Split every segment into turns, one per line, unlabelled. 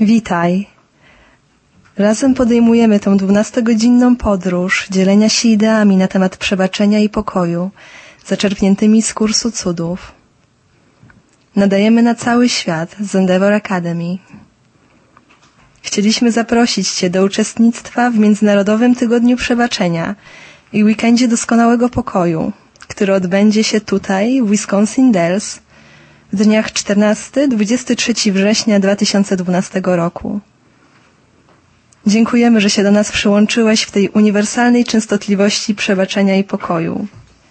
Witaj. Razem podejmujemy tę 12-godzinną podróż dzielenia się ideami na temat przebaczenia i pokoju, zaczerpniętymi z kursu cudów. Nadajemy na cały świat z Endeavor Academy. Chcieliśmy zaprosić Cię do uczestnictwa w Międzynarodowym Tygodniu Przebaczenia i Weekendzie Doskonałego Pokoju, który odbędzie się tutaj, w Wisconsin Dells, w dniach 14-23 września 2012 roku. Dziękujemy, że się do nas przyłączyłeś w tej uniwersalnej częstotliwości przebaczenia i pokoju.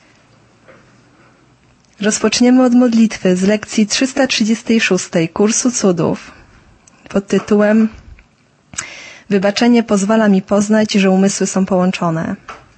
Rozpoczniemy od modlitwy z lekcji 336 kursu cudów pod tytułem Wybaczenie pozwala mi poznać, że umysły są połączone.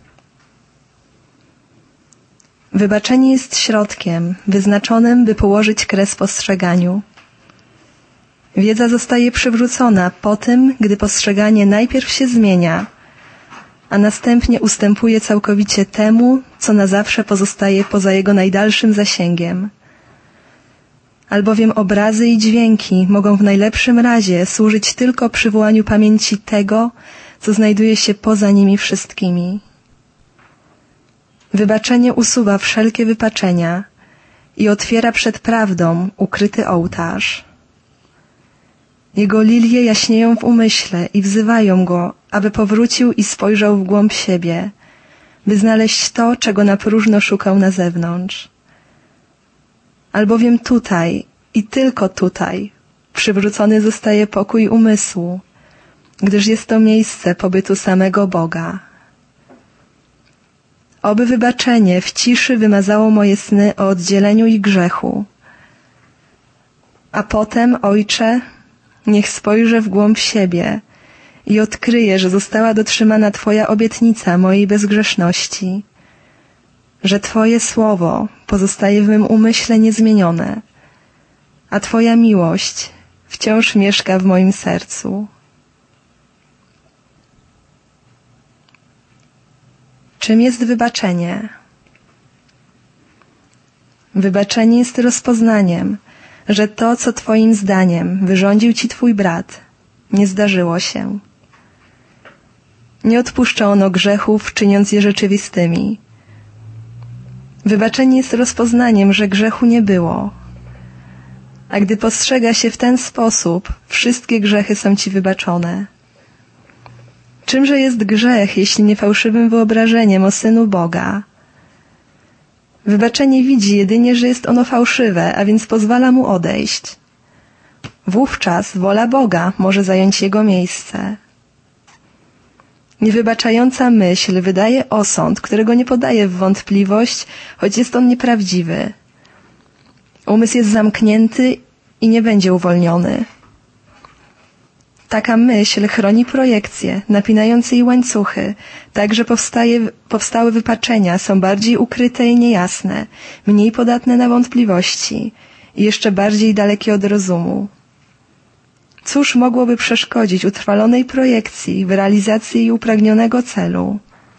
Wybaczenie jest środkiem wyznaczonym, by położyć kres postrzeganiu. Wiedza zostaje przywrócona po tym, gdy postrzeganie najpierw się zmienia, a następnie ustępuje całkowicie temu, co na zawsze pozostaje poza jego najdalszym zasięgiem. Albowiem obrazy i dźwięki mogą w najlepszym razie służyć tylko przywołaniu pamięci tego, co znajduje się poza nimi wszystkimi. Wybaczenie usuwa wszelkie wypaczenia i otwiera przed prawdą ukryty ołtarz. Jego lilie jaśnieją w umyśle i wzywają go, aby powrócił i spojrzał w głąb siebie, by znaleźć to, czego na próżno szukał na zewnątrz. Albowiem tutaj i tylko tutaj przywrócony zostaje pokój umysłu, gdyż jest to miejsce pobytu samego Boga. Oby wybaczenie w ciszy wymazało moje sny o oddzieleniu i grzechu. A potem, Ojcze, niech spojrzę w głąb siebie i odkryję, że została dotrzymana Twoja obietnica mojej bezgrzeszności, że Twoje słowo pozostaje w mym umyśle niezmienione, a Twoja miłość wciąż mieszka w moim sercu. Czym jest wybaczenie? Wybaczenie jest rozpoznaniem, że to, co Twoim zdaniem wyrządził Ci Twój brat, nie zdarzyło się. Nie odpuszcza ono grzechów, czyniąc je rzeczywistymi. Wybaczenie jest rozpoznaniem, że grzechu nie było. A gdy postrzega się w ten sposób, wszystkie grzechy są Ci wybaczone. Czymże jest grzech, jeśli nie fałszywym wyobrażeniem o Synu Boga? Wybaczenie widzi jedynie, że jest ono fałszywe, a więc pozwala mu odejść. Wówczas wola Boga może zająć jego miejsce. Niewybaczająca myśl wydaje osąd, którego nie podaje w wątpliwość, choć jest on nieprawdziwy. Umysł jest zamknięty i nie będzie uwolniony. Taka myśl chroni projekcje, napinając jej łańcuchy, tak że powstałe wypaczenia są bardziej ukryte i niejasne, mniej podatne na wątpliwości i jeszcze bardziej dalekie od rozumu. Cóż mogłoby przeszkodzić utrwalonej projekcji w realizacji jej upragnionego celu?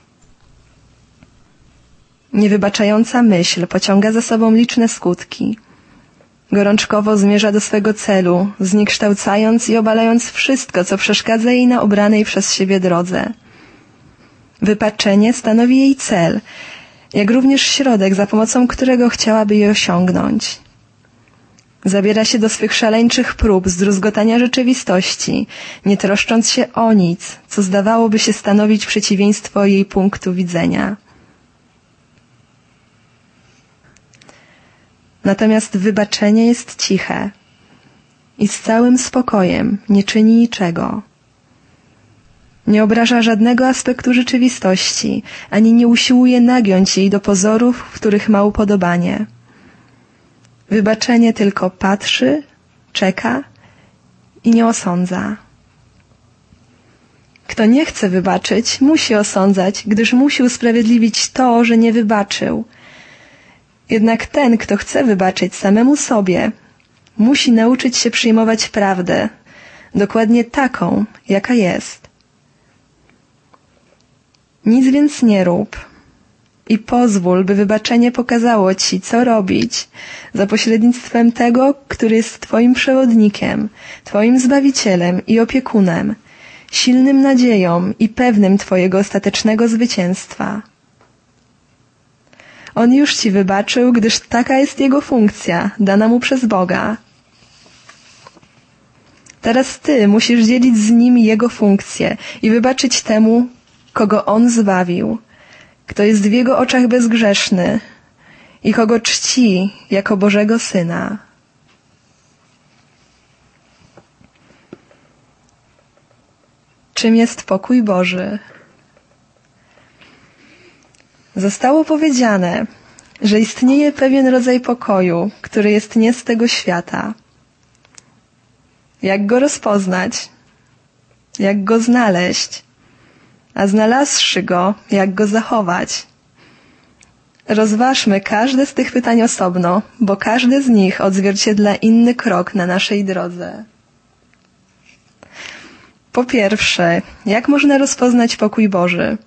Niewybaczająca myśl pociąga za sobą liczne skutki. Gorączkowo zmierza do swego celu, zniekształcając i obalając wszystko, co przeszkadza jej na obranej przez siebie drodze. Wypaczenie stanowi jej cel, jak również środek, za pomocą którego chciałaby je osiągnąć. Zabiera się do swych szaleńczych prób zdruzgotania rzeczywistości, nie troszcząc się o nic, co zdawałoby się stanowić przeciwieństwo jej punktu widzenia. Natomiast wybaczenie jest ciche i z całym spokojem nie czyni niczego. Nie obraża żadnego aspektu rzeczywistości, ani nie usiłuje nagiąć jej do pozorów, w których ma upodobanie. Wybaczenie tylko patrzy, czeka i nie osądza. Kto nie chce wybaczyć, musi osądzać, gdyż musi usprawiedliwić to, że nie wybaczył. Jednak ten, kto chce wybaczyć samemu sobie, musi nauczyć się przyjmować prawdę, dokładnie taką, jaka jest. Nic więc nie rób, i pozwól, by wybaczenie pokazało Ci, co robić za pośrednictwem tego, który jest Twoim przewodnikiem, Twoim Zbawicielem i opiekunem, silnym nadzieją i pewnym Twojego ostatecznego zwycięstwa. On już Ci wybaczył, gdyż taka jest Jego funkcja, dana Mu przez Boga. Teraz Ty musisz dzielić z Nim Jego funkcję i wybaczyć temu, kogo On zbawił, kto jest w Jego oczach bezgrzeszny i kogo czci jako Bożego Syna. Czym jest pokój Boży? Zostało powiedziane, że istnieje pewien rodzaj pokoju, który jest nie z tego świata. Jak go rozpoznać? Jak go znaleźć? A znalazłszy go, jak go zachować? Rozważmy każde z tych pytań osobno, bo każde z nich odzwierciedla inny krok na naszej drodze. Po pierwsze, jak można rozpoznać pokój Boży?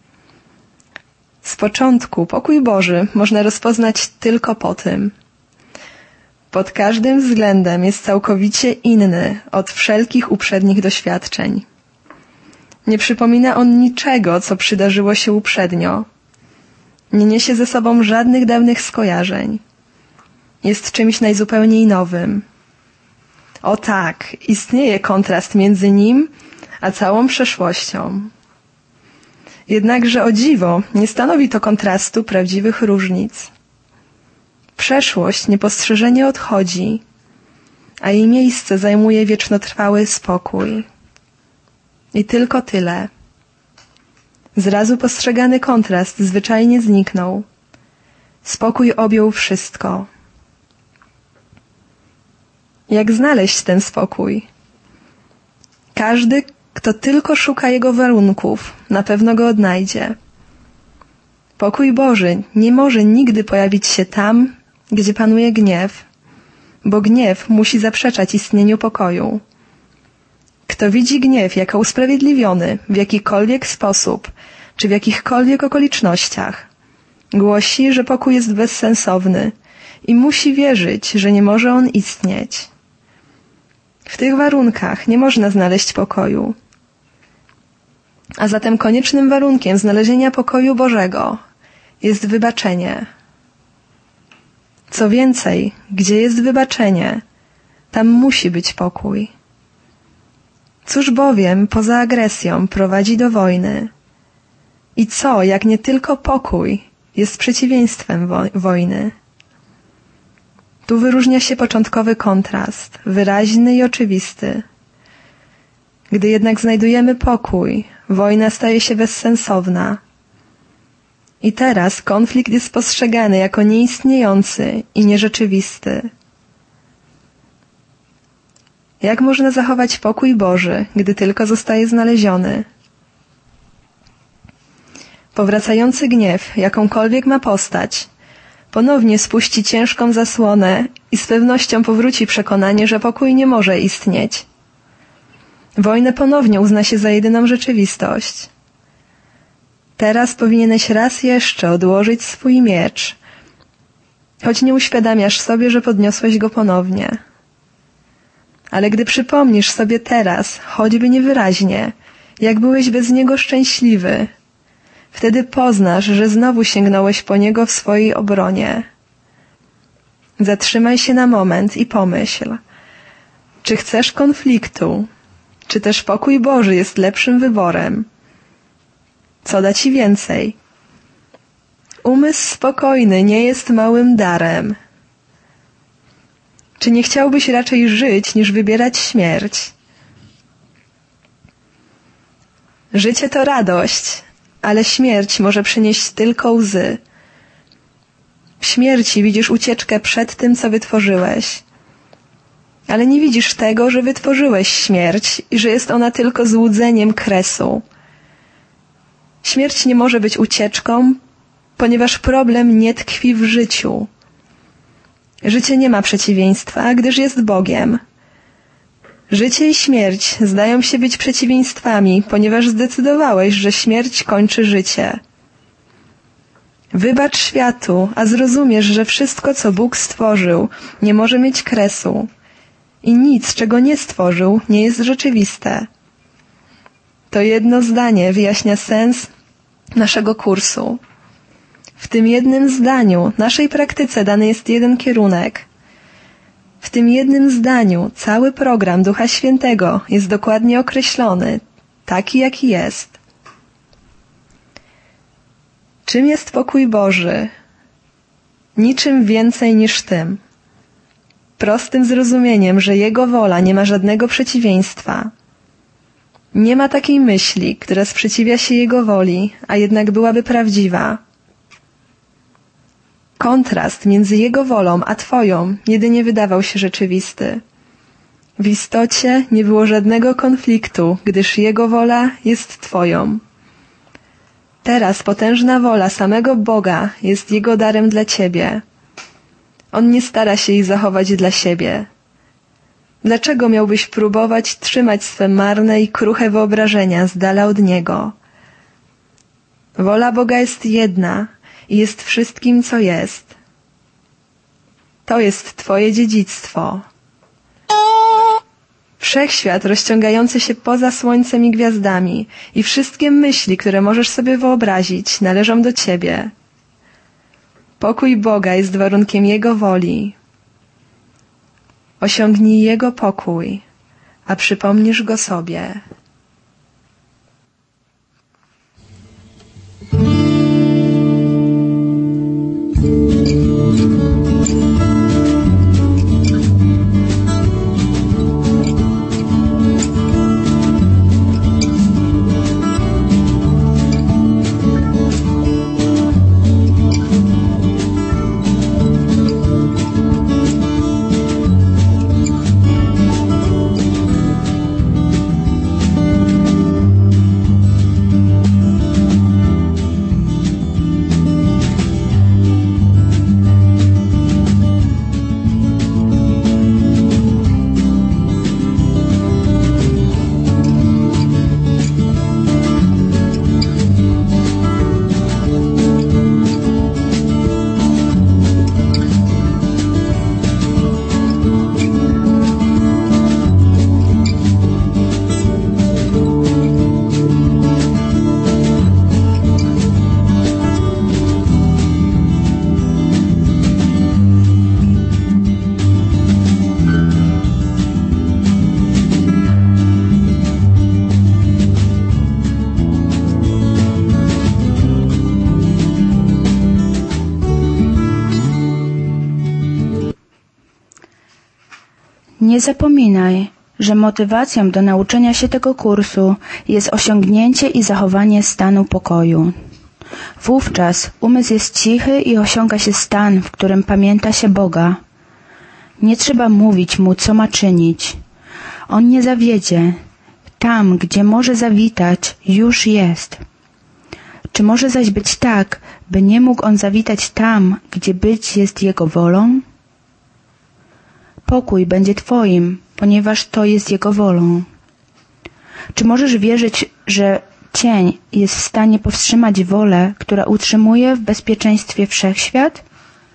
Z początku pokój Boży można rozpoznać tylko po tym. Pod każdym względem jest całkowicie inny od wszelkich uprzednich doświadczeń. Nie przypomina on niczego, co przydarzyło się uprzednio. Nie niesie ze sobą żadnych dawnych skojarzeń. Jest czymś najzupełniej nowym. O tak, istnieje kontrast między nim a całą przeszłością. Jednakże o dziwo nie stanowi to kontrastu prawdziwych różnic. Przeszłość niepostrzeżenie odchodzi, a jej miejsce zajmuje wiecznotrwały spokój. I tylko tyle. Zrazu postrzegany kontrast zwyczajnie zniknął. Spokój objął wszystko. Jak znaleźć ten spokój? Każdy, kto tylko szuka jego warunków, na pewno go odnajdzie. Pokój Boży nie może nigdy pojawić się tam, gdzie panuje gniew, bo gniew musi zaprzeczać istnieniu pokoju. Kto widzi gniew jako usprawiedliwiony w jakikolwiek sposób, czy w jakichkolwiek okolicznościach, głosi, że pokój jest bezsensowny i musi wierzyć, że nie może on istnieć. W tych warunkach nie można znaleźć pokoju. A zatem koniecznym warunkiem znalezienia pokoju Bożego jest wybaczenie. Co więcej, gdzie jest wybaczenie, tam musi być pokój. Cóż bowiem poza agresją prowadzi do wojny? I co, jak nie tylko pokój, jest przeciwieństwem wojny? Tu wyróżnia się początkowy kontrast, wyraźny i oczywisty. Gdy jednak znajdujemy pokój, wojna staje się bezsensowna. I teraz konflikt jest postrzegany jako nieistniejący i nierzeczywisty. Jak można zachować pokój Boży, gdy tylko zostaje znaleziony? Powracający gniew, jakąkolwiek ma postać, ponownie spuści ciężką zasłonę i z pewnością powróci przekonanie, że pokój nie może istnieć. Wojnę ponownie uzna się za jedyną rzeczywistość. Teraz powinieneś raz jeszcze odłożyć swój miecz, choć nie uświadamiasz sobie, że podniosłeś go ponownie. Ale gdy przypomnisz sobie teraz, choćby niewyraźnie, jak byłeś bez niego szczęśliwy, wtedy poznasz, że znowu sięgnąłeś po niego w swojej obronie. Zatrzymaj się na moment i pomyśl, czy chcesz konfliktu, czy też pokój Boży jest lepszym wyborem? Co da ci więcej? Umysł spokojny nie jest małym darem. Czy nie chciałbyś raczej żyć, niż wybierać śmierć? Życie to radość, ale śmierć może przynieść tylko łzy. W śmierci widzisz ucieczkę przed tym, co wytworzyłeś. Ale nie widzisz tego, że wytworzyłeś śmierć i że jest ona tylko złudzeniem kresu. Śmierć nie może być ucieczką, ponieważ problem nie tkwi w życiu. Życie nie ma przeciwieństwa, gdyż jest Bogiem. Życie i śmierć zdają się być przeciwieństwami, ponieważ zdecydowałeś, że śmierć kończy życie. Wybacz światu, a zrozumiesz, że wszystko, co Bóg stworzył, nie może mieć kresu. I nic, czego nie stworzył, nie jest rzeczywiste. To jedno zdanie wyjaśnia sens naszego kursu. W tym jednym zdaniu, naszej praktyce dany jest jeden kierunek. W tym jednym zdaniu cały program Ducha Świętego jest dokładnie określony, taki jaki jest. Czym jest pokój Boży? Niczym więcej niż tym. Prostym zrozumieniem, że Jego wola nie ma żadnego przeciwieństwa. Nie ma takiej myśli, która sprzeciwia się Jego woli, a jednak byłaby prawdziwa. Kontrast między Jego wolą a Twoją jedynie wydawał się rzeczywisty. W istocie nie było żadnego konfliktu, gdyż Jego wola jest Twoją. Teraz potężna wola samego Boga jest Jego darem dla Ciebie. On nie stara się jej zachować dla siebie. Dlaczego miałbyś próbować trzymać swe marne i kruche wyobrażenia z dala od Niego? Wola Boga jest jedna i jest wszystkim, co jest. To jest Twoje dziedzictwo. Wszechświat rozciągający się poza słońcem i gwiazdami i wszystkie myśli, które możesz sobie wyobrazić, należą do Ciebie. Pokój Boga jest warunkiem Jego woli. Osiągnij Jego pokój, a przypomnisz go sobie.
Nie zapominaj, że motywacją do nauczenia się tego kursu jest osiągnięcie i zachowanie stanu pokoju. Wówczas umysł jest cichy i osiąga się stan, w którym pamięta się Boga. Nie trzeba mówić Mu, co ma czynić. On nie zawiedzie. Tam, gdzie może zawitać, już jest. Czy może zaś być tak, by nie mógł On zawitać tam, gdzie być jest Jego wolą? Pokój będzie Twoim, ponieważ to jest Jego wolą. Czy możesz wierzyć, że cień jest w stanie powstrzymać wolę, która utrzymuje w bezpieczeństwie wszechświat?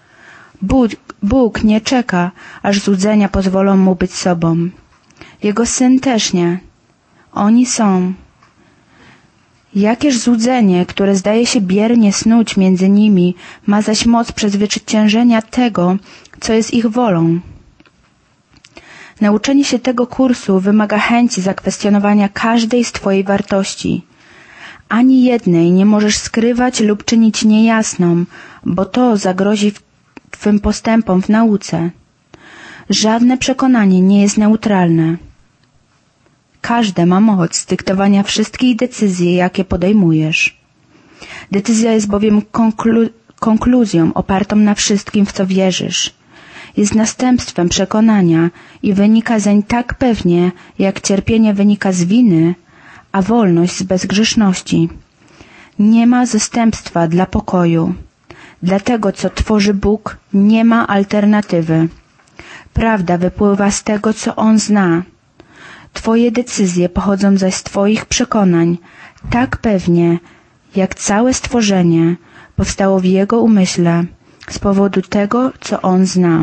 Bóg nie czeka, aż złudzenia pozwolą Mu być sobą. Jego Syn też nie. Oni są. Jakież złudzenie, które zdaje się biernie snuć między nimi, ma zaś moc przezwyciężenia tego, co jest ich wolą. Nauczenie się tego kursu wymaga chęci zakwestionowania każdej z Twojej wartości. Ani jednej nie możesz skrywać lub czynić niejasną, bo to zagrozi Twym postępom w nauce. Żadne przekonanie nie jest neutralne. Każde ma moc dyktowania wszystkich decyzji, jakie podejmujesz. Decyzja jest bowiem konkluzją opartą na wszystkim, w co wierzysz. Jest następstwem przekonania i wynika zeń tak pewnie, jak cierpienie wynika z winy, a wolność z bezgrzeszności. Nie ma zastępstwa dla pokoju. Dla tego, co tworzy Bóg, nie ma alternatywy. Prawda wypływa z tego, co On zna. Twoje decyzje pochodzą zaś z Twoich przekonań, tak pewnie, jak całe stworzenie powstało w jego umyśle z powodu tego, co on zna.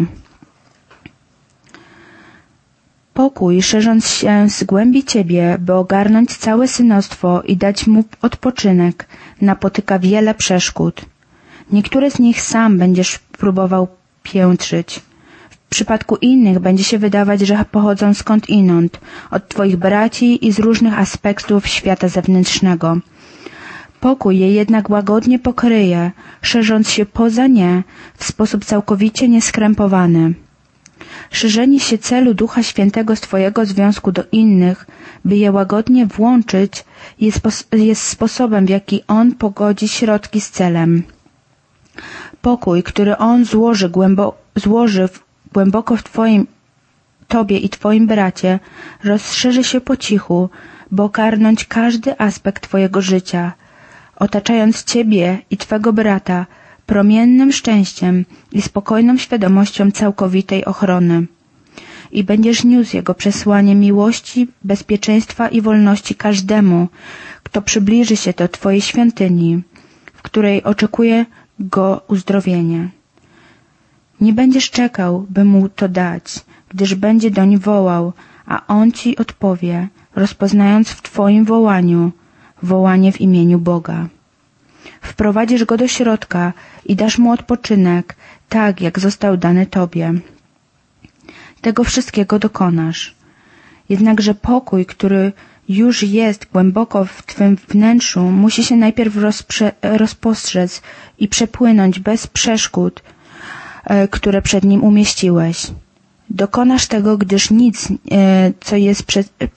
Pokój, szerząc się z głębi Ciebie, by ogarnąć całe synostwo i dać mu odpoczynek, napotyka wiele przeszkód. Niektóre z nich sam będziesz próbował piętrzyć. W przypadku innych będzie się wydawać, że pochodzą skądinąd, od Twoich braci i z różnych aspektów świata zewnętrznego. Pokój je jednak łagodnie pokryje, szerząc się poza nie w sposób całkowicie nieskrępowany. Szerzenie się celu Ducha Świętego z Twojego związku do innych, by je łagodnie włączyć, jest sposobem, w jaki On pogodzi środki z celem. Pokój, który On złoży głęboko w Tobie i Twoim bracie, rozszerzy się po cichu, by ogarnąć każdy aspekt Twojego życia, otaczając Ciebie i Twego brata promiennym szczęściem i spokojną świadomością całkowitej ochrony. I będziesz niósł Jego przesłanie miłości, bezpieczeństwa i wolności każdemu, kto przybliży się do Twojej świątyni, w której oczekuje Go uzdrowienie. Nie będziesz czekał, by Mu to dać, gdyż będzie doń wołał, a On Ci odpowie, rozpoznając w Twoim wołaniu wołanie w imieniu Boga. Wprowadzisz go do środka i dasz mu odpoczynek, tak jak został dany Tobie. Tego wszystkiego dokonasz. Jednakże pokój, który już jest głęboko w Twym wnętrzu, musi się najpierw rozpostrzec i przepłynąć bez przeszkód, które przed nim umieściłeś. Dokonasz tego, gdyż nic, co jest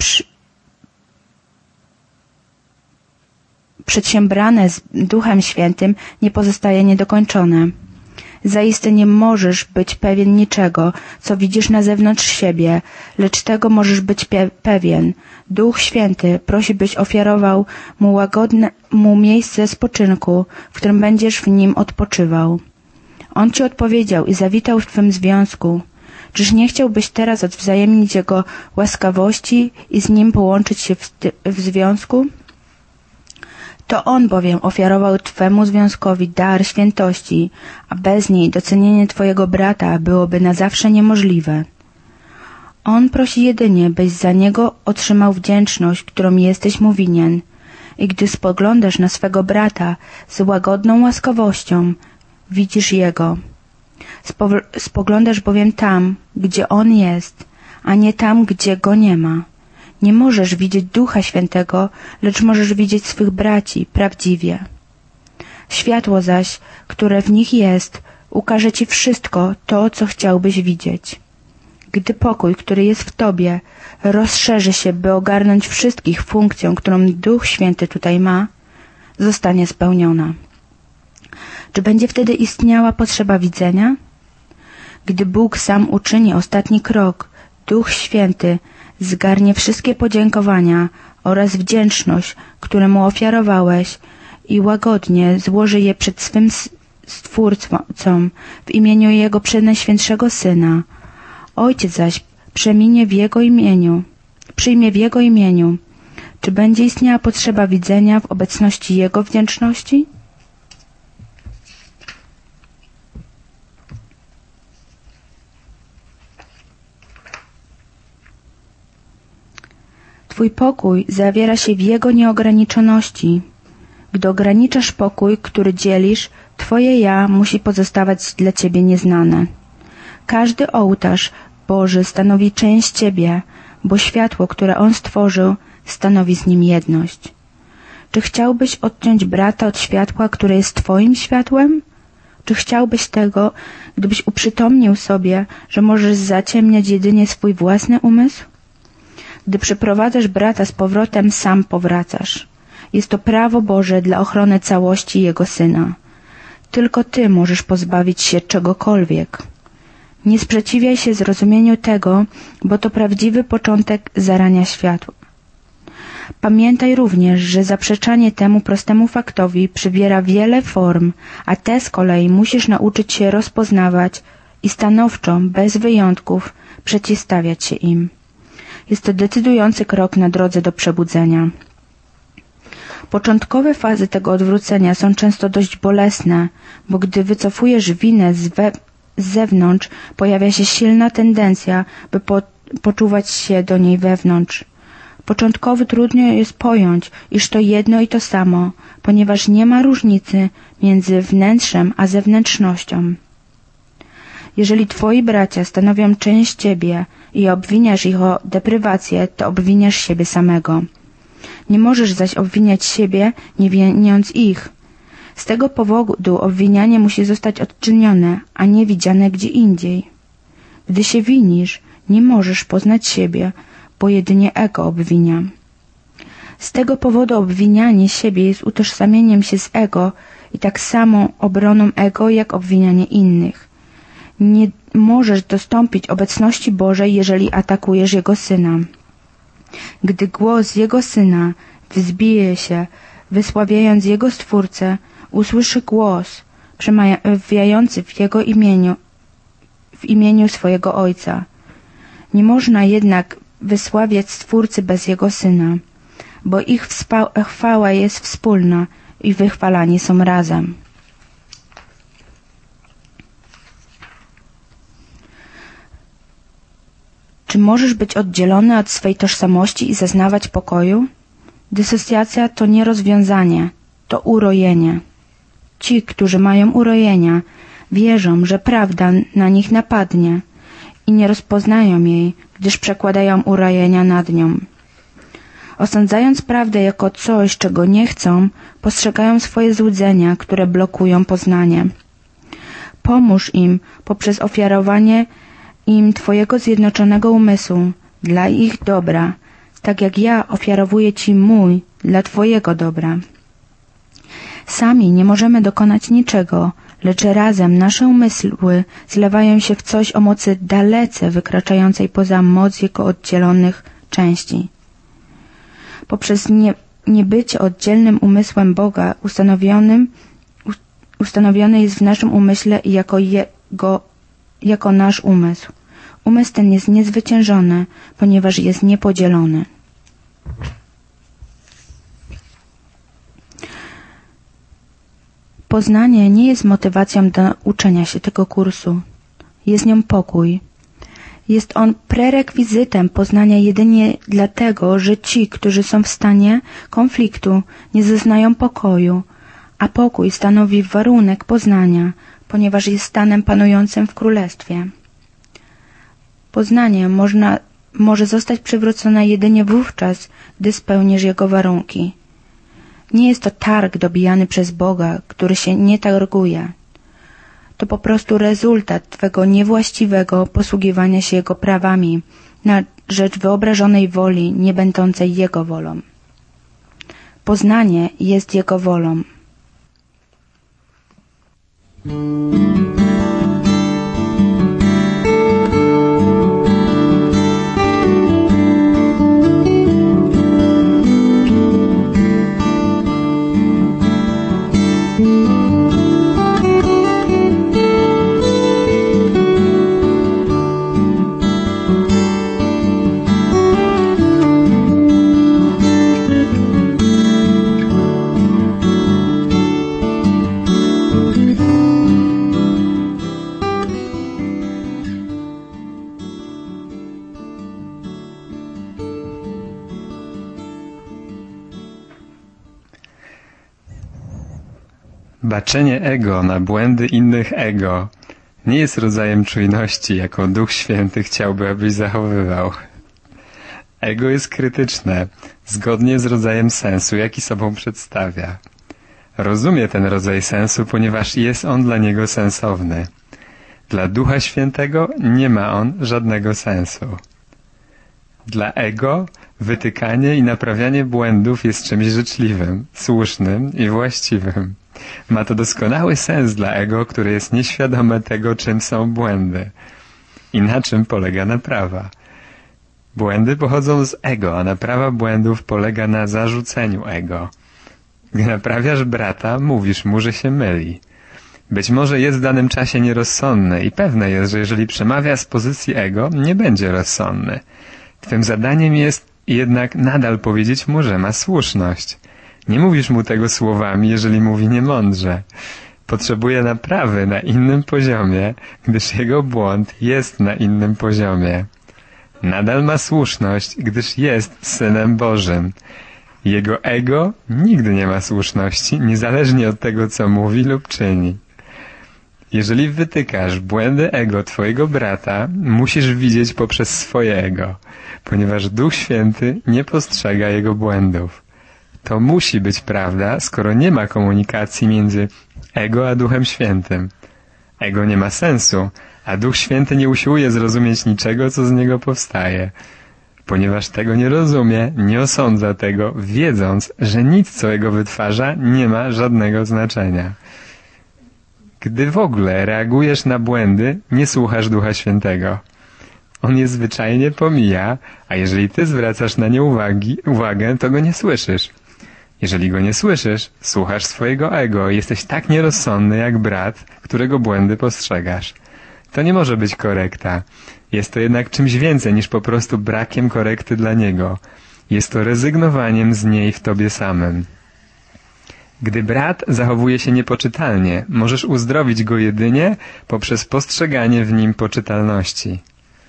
przedsiębrane z Duchem Świętym, nie pozostaje niedokończone. Zaiste nie możesz być pewien niczego, co widzisz na zewnątrz siebie, lecz tego możesz być pewien. Duch Święty prosi, byś ofiarował mu łagodne miejsce spoczynku, w którym będziesz w nim odpoczywał. On Ci odpowiedział i zawitał w Twym związku. Czyż nie chciałbyś teraz odwzajemnić Jego łaskawości i z Nim połączyć się w związku? To On bowiem ofiarował Twemu związkowi dar świętości, a bez niej docenienie Twojego brata byłoby na zawsze niemożliwe. On prosi jedynie, byś za niego otrzymał wdzięczność, którą jesteś mu winien. I gdy spoglądasz na swego brata z łagodną łaskawością, widzisz jego. Spoglądasz bowiem tam, gdzie on jest, a nie tam, gdzie go nie ma. Nie możesz widzieć Ducha Świętego, lecz możesz widzieć swych braci prawdziwie. Światło zaś, które w nich jest, ukaże Ci wszystko to, co chciałbyś widzieć. Gdy pokój, który jest w Tobie, rozszerzy się, by ogarnąć wszystkich funkcją, którą Duch Święty tutaj ma, zostanie spełniona. Czy będzie wtedy istniała potrzeba widzenia? Gdy Bóg sam uczyni ostatni krok, Duch Święty zgarnie wszystkie podziękowania oraz wdzięczność, które Mu ofiarowałeś i łagodnie złoży je przed swym Stwórcą w imieniu Jego Przenajświętszego Syna. Ojciec zaś przyjmie w Jego imieniu. Czy będzie istniała potrzeba widzenia w obecności Jego wdzięczności? Twój pokój zawiera się w Jego nieograniczoności. Gdy ograniczasz pokój, który dzielisz, Twoje ja musi pozostawać dla Ciebie nieznane. Każdy ołtarz Boży stanowi część Ciebie, bo światło, które On stworzył, stanowi z nim jedność. Czy chciałbyś odciąć brata od światła, które jest Twoim światłem? Czy chciałbyś tego, gdybyś uprzytomnił sobie, że możesz zaciemniać jedynie swój własny umysł? Gdy przyprowadzasz brata z powrotem, sam powracasz. Jest to prawo Boże dla ochrony całości Jego Syna. Tylko Ty możesz pozbawić się czegokolwiek. Nie sprzeciwiaj się zrozumieniu tego, bo to prawdziwy początek zarania światła. Pamiętaj również, że zaprzeczanie temu prostemu faktowi przybiera wiele form, a te z kolei musisz nauczyć się rozpoznawać i stanowczo, bez wyjątków, przeciwstawiać się im. Jest to decydujący krok na drodze do przebudzenia. Początkowe fazy tego odwrócenia są często dość bolesne, bo gdy wycofujesz winę z zewnątrz, pojawia się silna tendencja, by poczuwać się do niej wewnątrz. Początkowo trudno jest pojąć, iż to jedno i to samo, ponieważ nie ma różnicy między wnętrzem a zewnętrznością. Jeżeli twoi bracia stanowią część ciebie i obwiniasz ich o deprywację, to obwiniasz siebie samego. Nie możesz zaś obwiniać siebie, nie winiąc ich. Z tego powodu obwinianie musi zostać odczynione, a nie widziane gdzie indziej. Gdy się winisz, nie możesz poznać siebie, bo jedynie ego obwinia. Z tego powodu obwinianie siebie jest utożsamieniem się z ego i tak samo obroną ego, jak obwinianie innych. Nie możesz dostąpić obecności Bożej, jeżeli atakujesz Jego Syna. Gdy głos Jego Syna wzbije się, wysławiając Jego Stwórcę, usłyszy głos przemawiający w Jego imieniu, w imieniu swojego Ojca. Nie można jednak wysławiać Stwórcy bez Jego Syna, bo ich chwała jest wspólna i wychwalani są razem. Czy możesz być oddzielony od swej tożsamości i zaznawać pokoju? Dysocjacja to nie rozwiązanie, to urojenie. Ci, którzy mają urojenia, wierzą, że prawda na nich napadnie i nie rozpoznają jej, gdyż przekładają urojenia nad nią. Osądzając prawdę jako coś, czego nie chcą, postrzegają swoje złudzenia, które blokują poznanie. Pomóż im poprzez ofiarowanie im Twojego zjednoczonego umysłu dla ich dobra, tak jak ja ofiarowuję Ci mój dla Twojego dobra. Sami nie możemy dokonać niczego, lecz razem nasze umysły zlewają się w coś o mocy dalece wykraczającej poza moc jego oddzielonych części. Poprzez niebycie oddzielnym umysłem Boga ustanowiony jest w naszym umyśle i jako nasz umysł. Umysł ten jest niezwyciężony, ponieważ jest niepodzielony. Poznanie nie jest motywacją do uczenia się tego kursu. Jest nią pokój. Jest on prerekwizytem poznania jedynie dlatego, że ci, którzy są w stanie konfliktu, nie zeznają pokoju, a pokój stanowi warunek poznania, ponieważ jest stanem panującym w królestwie. Poznanie może zostać przywrócone jedynie wówczas, gdy spełnisz jego warunki. Nie jest to targ dobijany przez Boga, który się nie targuje. To po prostu rezultat twego niewłaściwego posługiwania się Jego prawami na rzecz wyobrażonej woli, nie będącej Jego wolą. Poznanie jest Jego wolą.
Baczenie ego na błędy innych ego nie jest rodzajem czujności, jaką Duch Święty chciałby, abyś zachowywał. Ego jest krytyczne, zgodnie z rodzajem sensu, jaki sobą przedstawia. Rozumie ten rodzaj sensu, ponieważ jest on dla niego sensowny. Dla Ducha Świętego nie ma on żadnego sensu. Dla ego wytykanie i naprawianie błędów jest czymś życzliwym, słusznym i właściwym. Ma to doskonały sens dla ego, które jest nieświadome tego, czym są błędy i na czym polega naprawa. Błędy pochodzą z ego, a naprawa błędów polega na zarzuceniu ego. Gdy naprawiasz brata, mówisz mu, że się myli. Być może jest w danym czasie nierozsądny i pewne jest, że jeżeli przemawia z pozycji ego, nie będzie rozsądny. Twym zadaniem jest jednak nadal powiedzieć mu, że ma słuszność. Nie mówisz mu tego słowami, jeżeli mówi niemądrze. Potrzebuje naprawy na innym poziomie, gdyż jego błąd jest na innym poziomie. Nadal ma słuszność, gdyż jest Synem Bożym. Jego ego nigdy nie ma słuszności, niezależnie od tego, co mówi lub czyni. Jeżeli wytykasz błędy ego twojego brata, musisz widzieć poprzez swoje ego, ponieważ Duch Święty nie postrzega jego błędów. To musi być prawda, skoro nie ma komunikacji między ego a Duchem Świętym. Ego nie ma sensu, a Duch Święty nie usiłuje zrozumieć niczego, co z niego powstaje. Ponieważ tego nie rozumie, nie osądza tego, wiedząc, że nic, co ego wytwarza, nie ma żadnego znaczenia. Gdy w ogóle reagujesz na błędy, nie słuchasz Ducha Świętego. On je zwyczajnie pomija, a jeżeli ty zwracasz na nie uwagę, to go nie słyszysz. Jeżeli go nie słyszysz, słuchasz swojego ego i jesteś tak nierozsądny jak brat, którego błędy postrzegasz. To nie może być korekta. Jest to jednak czymś więcej niż po prostu brakiem korekty dla niego. Jest to rezygnowaniem z niej w tobie samym. Gdy brat zachowuje się niepoczytalnie, możesz uzdrowić go jedynie poprzez postrzeganie w nim poczytalności.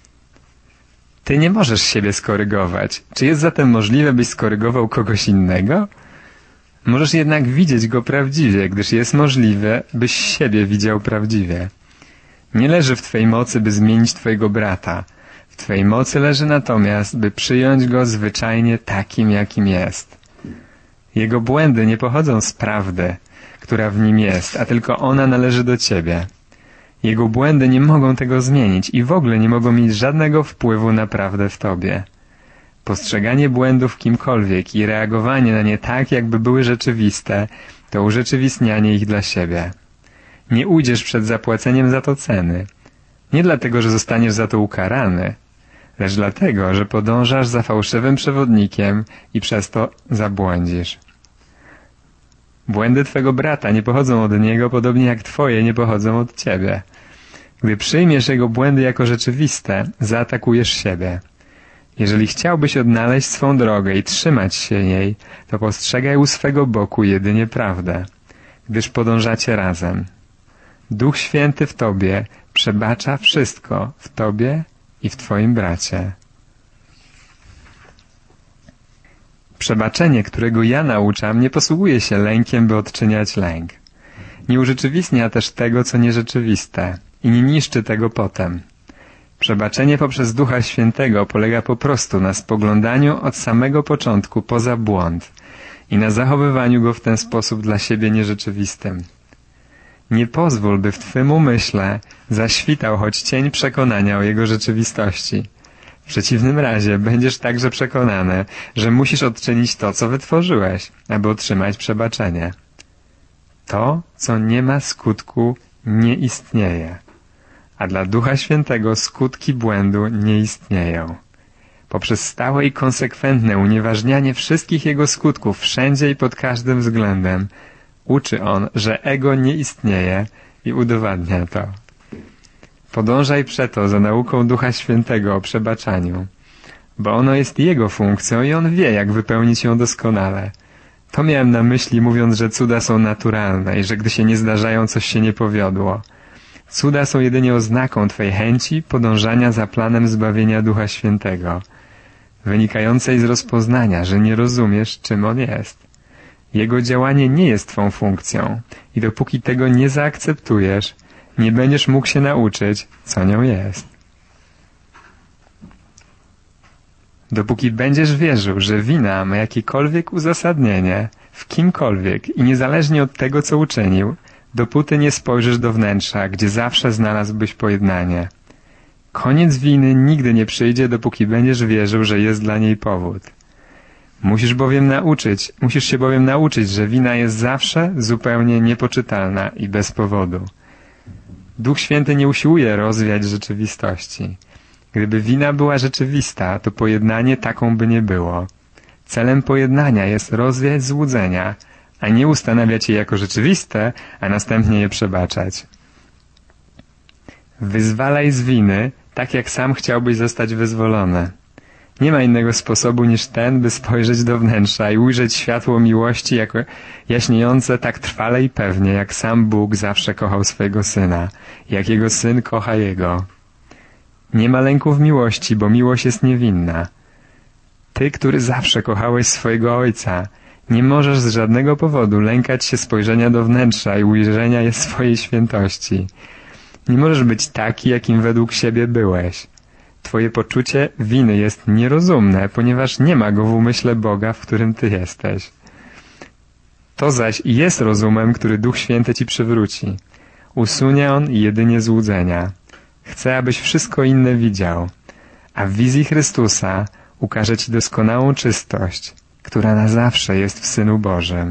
Ty nie możesz siebie skorygować. Czy jest zatem możliwe, byś skorygował kogoś innego? Możesz jednak widzieć go prawdziwie, gdyż jest możliwe, byś siebie widział prawdziwie. Nie leży w twej mocy, by zmienić twojego brata. W twej mocy leży natomiast, by przyjąć go zwyczajnie takim, jakim jest. Jego błędy nie pochodzą z prawdy, która w nim jest, a tylko ona należy do ciebie. Jego błędy nie mogą tego zmienić i w ogóle nie mogą mieć żadnego wpływu na prawdę w tobie. Postrzeganie błędów kimkolwiek i reagowanie na nie tak, jakby były rzeczywiste, to urzeczywistnianie ich dla siebie. Nie ujdziesz przed zapłaceniem za to ceny. Nie dlatego, że zostaniesz za to ukarany, lecz dlatego, że podążasz za fałszywym przewodnikiem i przez to zabłądzisz. Błędy twego brata nie pochodzą od niego, podobnie jak twoje nie pochodzą od ciebie. Gdy przyjmiesz jego błędy jako rzeczywiste, zaatakujesz siebie. Jeżeli chciałbyś odnaleźć swą drogę i trzymać się jej, to postrzegaj u swego boku jedynie prawdę, gdyż podążacie razem. Duch Święty w tobie przebacza wszystko w tobie i w twoim bracie. Przebaczenie, którego ja nauczam, nie posługuje się lękiem, by odczyniać lęk. Nie urzeczywistnia też tego, co nierzeczywiste i nie niszczy tego potem. Przebaczenie poprzez Ducha Świętego polega po prostu na spoglądaniu od samego początku poza błąd i na zachowywaniu go w ten sposób dla siebie nierzeczywistym. Nie pozwól, by w twym umyśle zaświtał choć cień przekonania o jego rzeczywistości. W przeciwnym razie będziesz także przekonany, że musisz odczynić to, co wytworzyłeś, aby otrzymać przebaczenie. To, co nie ma skutku, nie istnieje, a dla Ducha Świętego skutki błędu nie istnieją. Poprzez stałe i konsekwentne unieważnianie wszystkich jego skutków wszędzie i pod każdym względem uczy on, że ego nie istnieje i udowadnia to. Podążaj przeto za nauką Ducha Świętego o przebaczaniu, bo ono jest jego funkcją i on wie, jak wypełnić ją doskonale. To miałem na myśli, mówiąc, że cuda są naturalne i że gdy się nie zdarzają, coś się nie powiodło. Cuda są jedynie oznaką twej chęci podążania za planem zbawienia Ducha Świętego, wynikającej z rozpoznania, że nie rozumiesz, czym on jest. Jego działanie nie jest twą funkcją i dopóki tego nie zaakceptujesz, nie będziesz mógł się nauczyć, co nią jest. Dopóki będziesz wierzył, że wina ma jakiekolwiek uzasadnienie w kimkolwiek i niezależnie od tego, co uczynił, dopóty nie spojrzysz do wnętrza, gdzie zawsze znalazłbyś pojednanie. Koniec winy nigdy nie przyjdzie, dopóki będziesz wierzył, że jest dla niej powód. Musisz się bowiem nauczyć, że wina jest zawsze zupełnie niepoczytalna i bez powodu. Duch Święty nie usiłuje rozwiać rzeczywistości. Gdyby wina była rzeczywista, to pojednanie taką by nie było. Celem pojednania jest rozwiać złudzenia, a nie ustanawiać je jako rzeczywiste, a następnie je przebaczać. Wyzwalaj z winy, tak jak sam chciałbyś zostać wyzwolony. Nie ma innego sposobu niż ten, by spojrzeć do wnętrza i ujrzeć światło miłości jako jaśniejące tak trwale i pewnie, jak sam Bóg zawsze kochał swojego Syna, jak Jego Syn kocha Jego. Nie ma lęku w miłości, bo miłość jest niewinna. Ty, który zawsze kochałeś swojego Ojca, nie możesz z żadnego powodu lękać się spojrzenia do wnętrza i ujrzenia swojej świętości. Nie możesz być taki, jakim według siebie byłeś. Twoje poczucie winy jest nierozumne, ponieważ nie ma go w umyśle Boga, w którym ty jesteś. To zaś jest rozumem, który Duch Święty ci przywróci. Usunie on jedynie złudzenia. Chce, abyś wszystko inne widział, a w wizji Chrystusa ukaże ci doskonałą czystość, która na zawsze jest w Synu Bożym.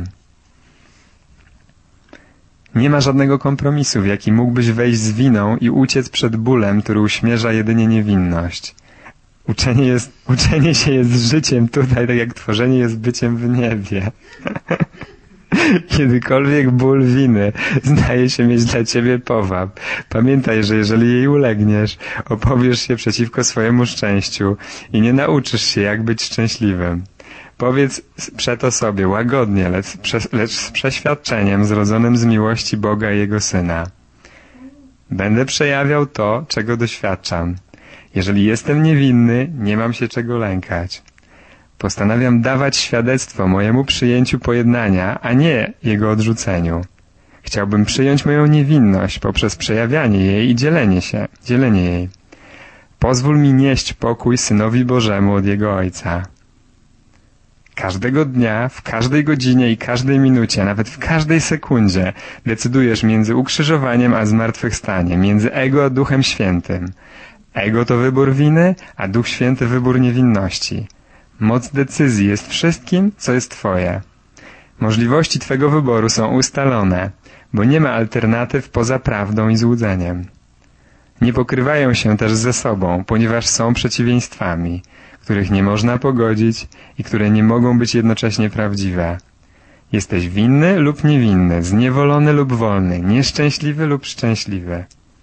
Nie ma żadnego kompromisu, w jaki mógłbyś wejść z winą i uciec przed bólem, który uśmierza jedynie niewinność. Uczenie się jest życiem tutaj, tak jak tworzenie jest byciem w niebie. Kiedykolwiek ból winy zdaje się mieć dla ciebie powab, pamiętaj, że jeżeli jej ulegniesz, opowiesz się przeciwko swojemu szczęściu i nie nauczysz się, jak być szczęśliwym. Powiedz przeto sobie łagodnie, lecz z przeświadczeniem zrodzonym z miłości Boga i Jego Syna. Będę przejawiał to, czego doświadczam. Jeżeli jestem niewinny, nie mam się czego lękać. Postanawiam dawać świadectwo mojemu przyjęciu pojednania, a nie jego odrzuceniu. Chciałbym przyjąć moją niewinność poprzez przejawianie jej i dzielenie jej. Pozwól mi nieść pokój Synowi Bożemu od Jego Ojca. Każdego dnia, w każdej godzinie i każdej minucie, nawet w każdej sekundzie decydujesz między ukrzyżowaniem a zmartwychwstaniem, między ego a Duchem Świętym. Ego to wybór winy, a Duch Święty wybór niewinności. Moc decyzji jest wszystkim, co jest Twoje. Możliwości Twego wyboru są ustalone, bo nie ma alternatyw poza prawdą i złudzeniem. Nie pokrywają się też ze sobą, ponieważ są przeciwieństwami, których nie można pogodzić i które nie mogą być jednocześnie prawdziwe. Jesteś winny lub niewinny, zniewolony lub wolny, nieszczęśliwy lub szczęśliwy.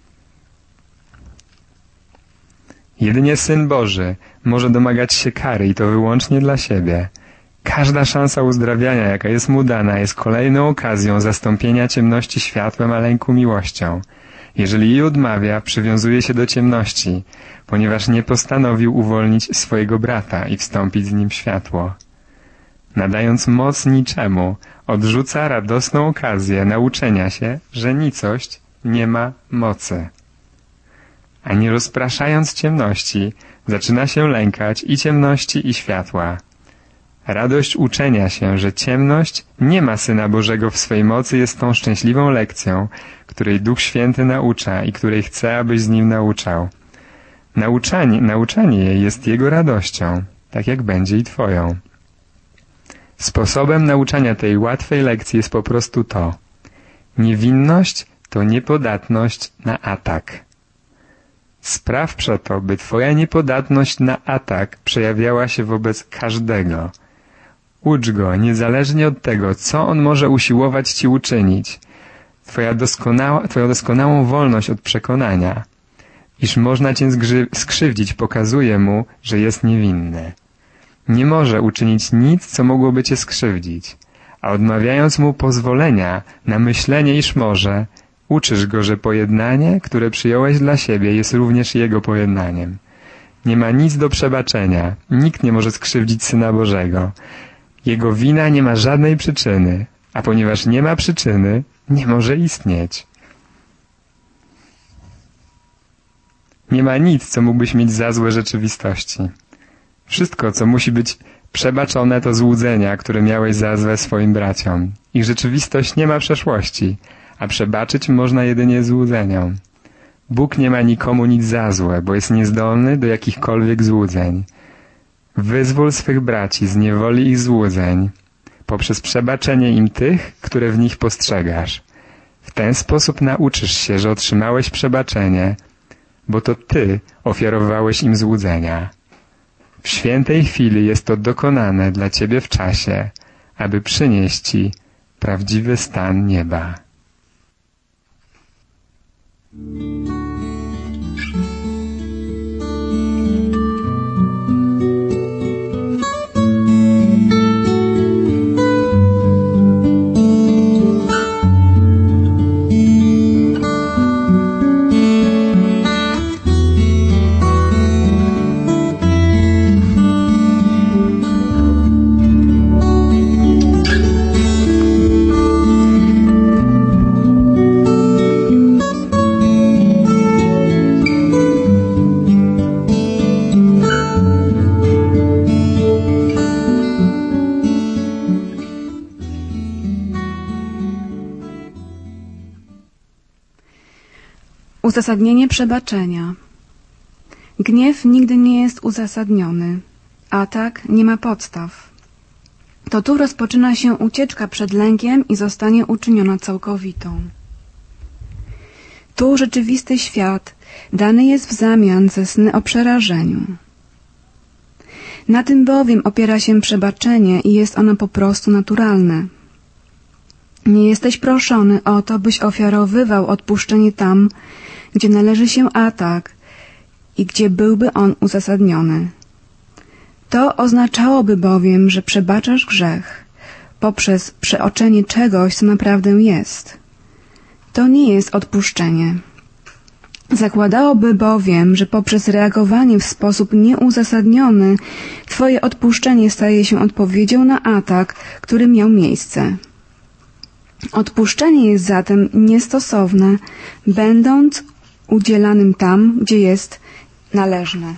Jedynie Syn Boży może domagać się kary i to wyłącznie dla siebie. Każda szansa uzdrawiania, jaka jest mu dana, jest kolejną okazją zastąpienia ciemności światłem, a lęku miłością. Jeżeli jej odmawia, przywiązuje się do ciemności, ponieważ nie postanowił uwolnić swojego brata i wstąpić z nim w światło. Nadając moc niczemu, odrzuca radosną okazję nauczenia się, że nicość nie ma mocy. A nie rozpraszając ciemności, zaczyna się lękać i ciemności, i światła. Radość uczenia się, że ciemność nie ma Syna Bożego w swej mocy, jest tą szczęśliwą lekcją, której Duch Święty naucza i której chce, abyś z Nim nauczał. Nauczanie jej jest Jego radością, tak jak będzie i Twoją. Sposobem nauczania tej łatwej lekcji jest po prostu to. Niewinność to niepodatność na atak. Spraw przeto, by Twoja niepodatność na atak przejawiała się wobec każdego. Ucz go, niezależnie od tego, co on może usiłować Ci uczynić. Twoją doskonałą wolność od przekonania, iż można Cię skrzywdzić, pokazuje mu, że jest niewinny. Nie może uczynić nic, co mogłoby Cię skrzywdzić, a odmawiając mu pozwolenia na myślenie, iż może, uczysz go, że pojednanie, które przyjąłeś dla siebie, jest również jego pojednaniem. Nie ma nic do przebaczenia, nikt nie może skrzywdzić Syna Bożego. Jego wina nie ma żadnej przyczyny, a ponieważ nie ma przyczyny, nie może istnieć. Nie ma nic, co mógłbyś mieć za złe rzeczywistości. Wszystko, co musi być przebaczone, to złudzenia, które miałeś za złe swoim braciom. Ich rzeczywistość nie ma przeszłości, a przebaczyć można jedynie złudzeniom. Bóg nie ma nikomu nic za złe, bo jest niezdolny do jakichkolwiek złudzeń. Wyzwól swych braci z niewoli ich złudzeń, poprzez przebaczenie im tych, które w nich postrzegasz. W ten sposób nauczysz się, że otrzymałeś przebaczenie, bo to Ty ofiarowałeś im złudzenia. W świętej chwili jest to dokonane dla Ciebie w czasie, aby przynieść Ci prawdziwy stan nieba.
Thank you. Uzasadnienie przebaczenia. Gniew nigdy nie jest uzasadniony. Atak nie ma podstaw. To tu rozpoczyna się ucieczka przed lękiem i zostanie uczyniona całkowitą. Tu rzeczywisty świat dany jest w zamian za sny o przerażeniu. Na tym bowiem opiera się przebaczenie i jest ono po prostu naturalne. Nie jesteś proszony o to, byś ofiarowywał odpuszczenie tam, gdzie należy się atak i gdzie byłby on uzasadniony. To oznaczałoby bowiem, że przebaczasz grzech poprzez przeoczenie czegoś, co naprawdę jest. To nie jest odpuszczenie. Zakładałoby bowiem, że poprzez reagowanie w sposób nieuzasadniony Twoje odpuszczenie staje się odpowiedzią na atak, który miał miejsce. Odpuszczenie jest zatem niestosowne, będąc udzielanym tam, gdzie jest należne.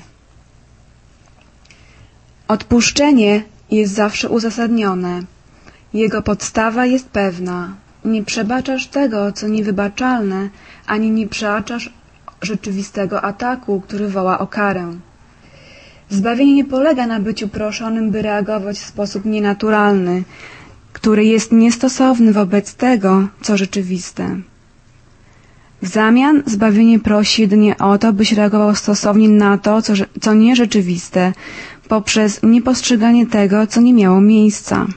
Odpuszczenie jest zawsze uzasadnione. Jego podstawa jest pewna. Nie przebaczasz tego, co niewybaczalne, ani nie przeaczasz rzeczywistego ataku, który woła o karę. Zbawienie nie polega na byciu proszonym, by reagować w sposób nienaturalny, który jest niestosowny wobec tego, co rzeczywiste. W zamian zbawienie prosi jedynie o to, byś reagował stosownie na to, co nierzeczywiste, poprzez niepostrzeganie tego, co nie miało miejsca.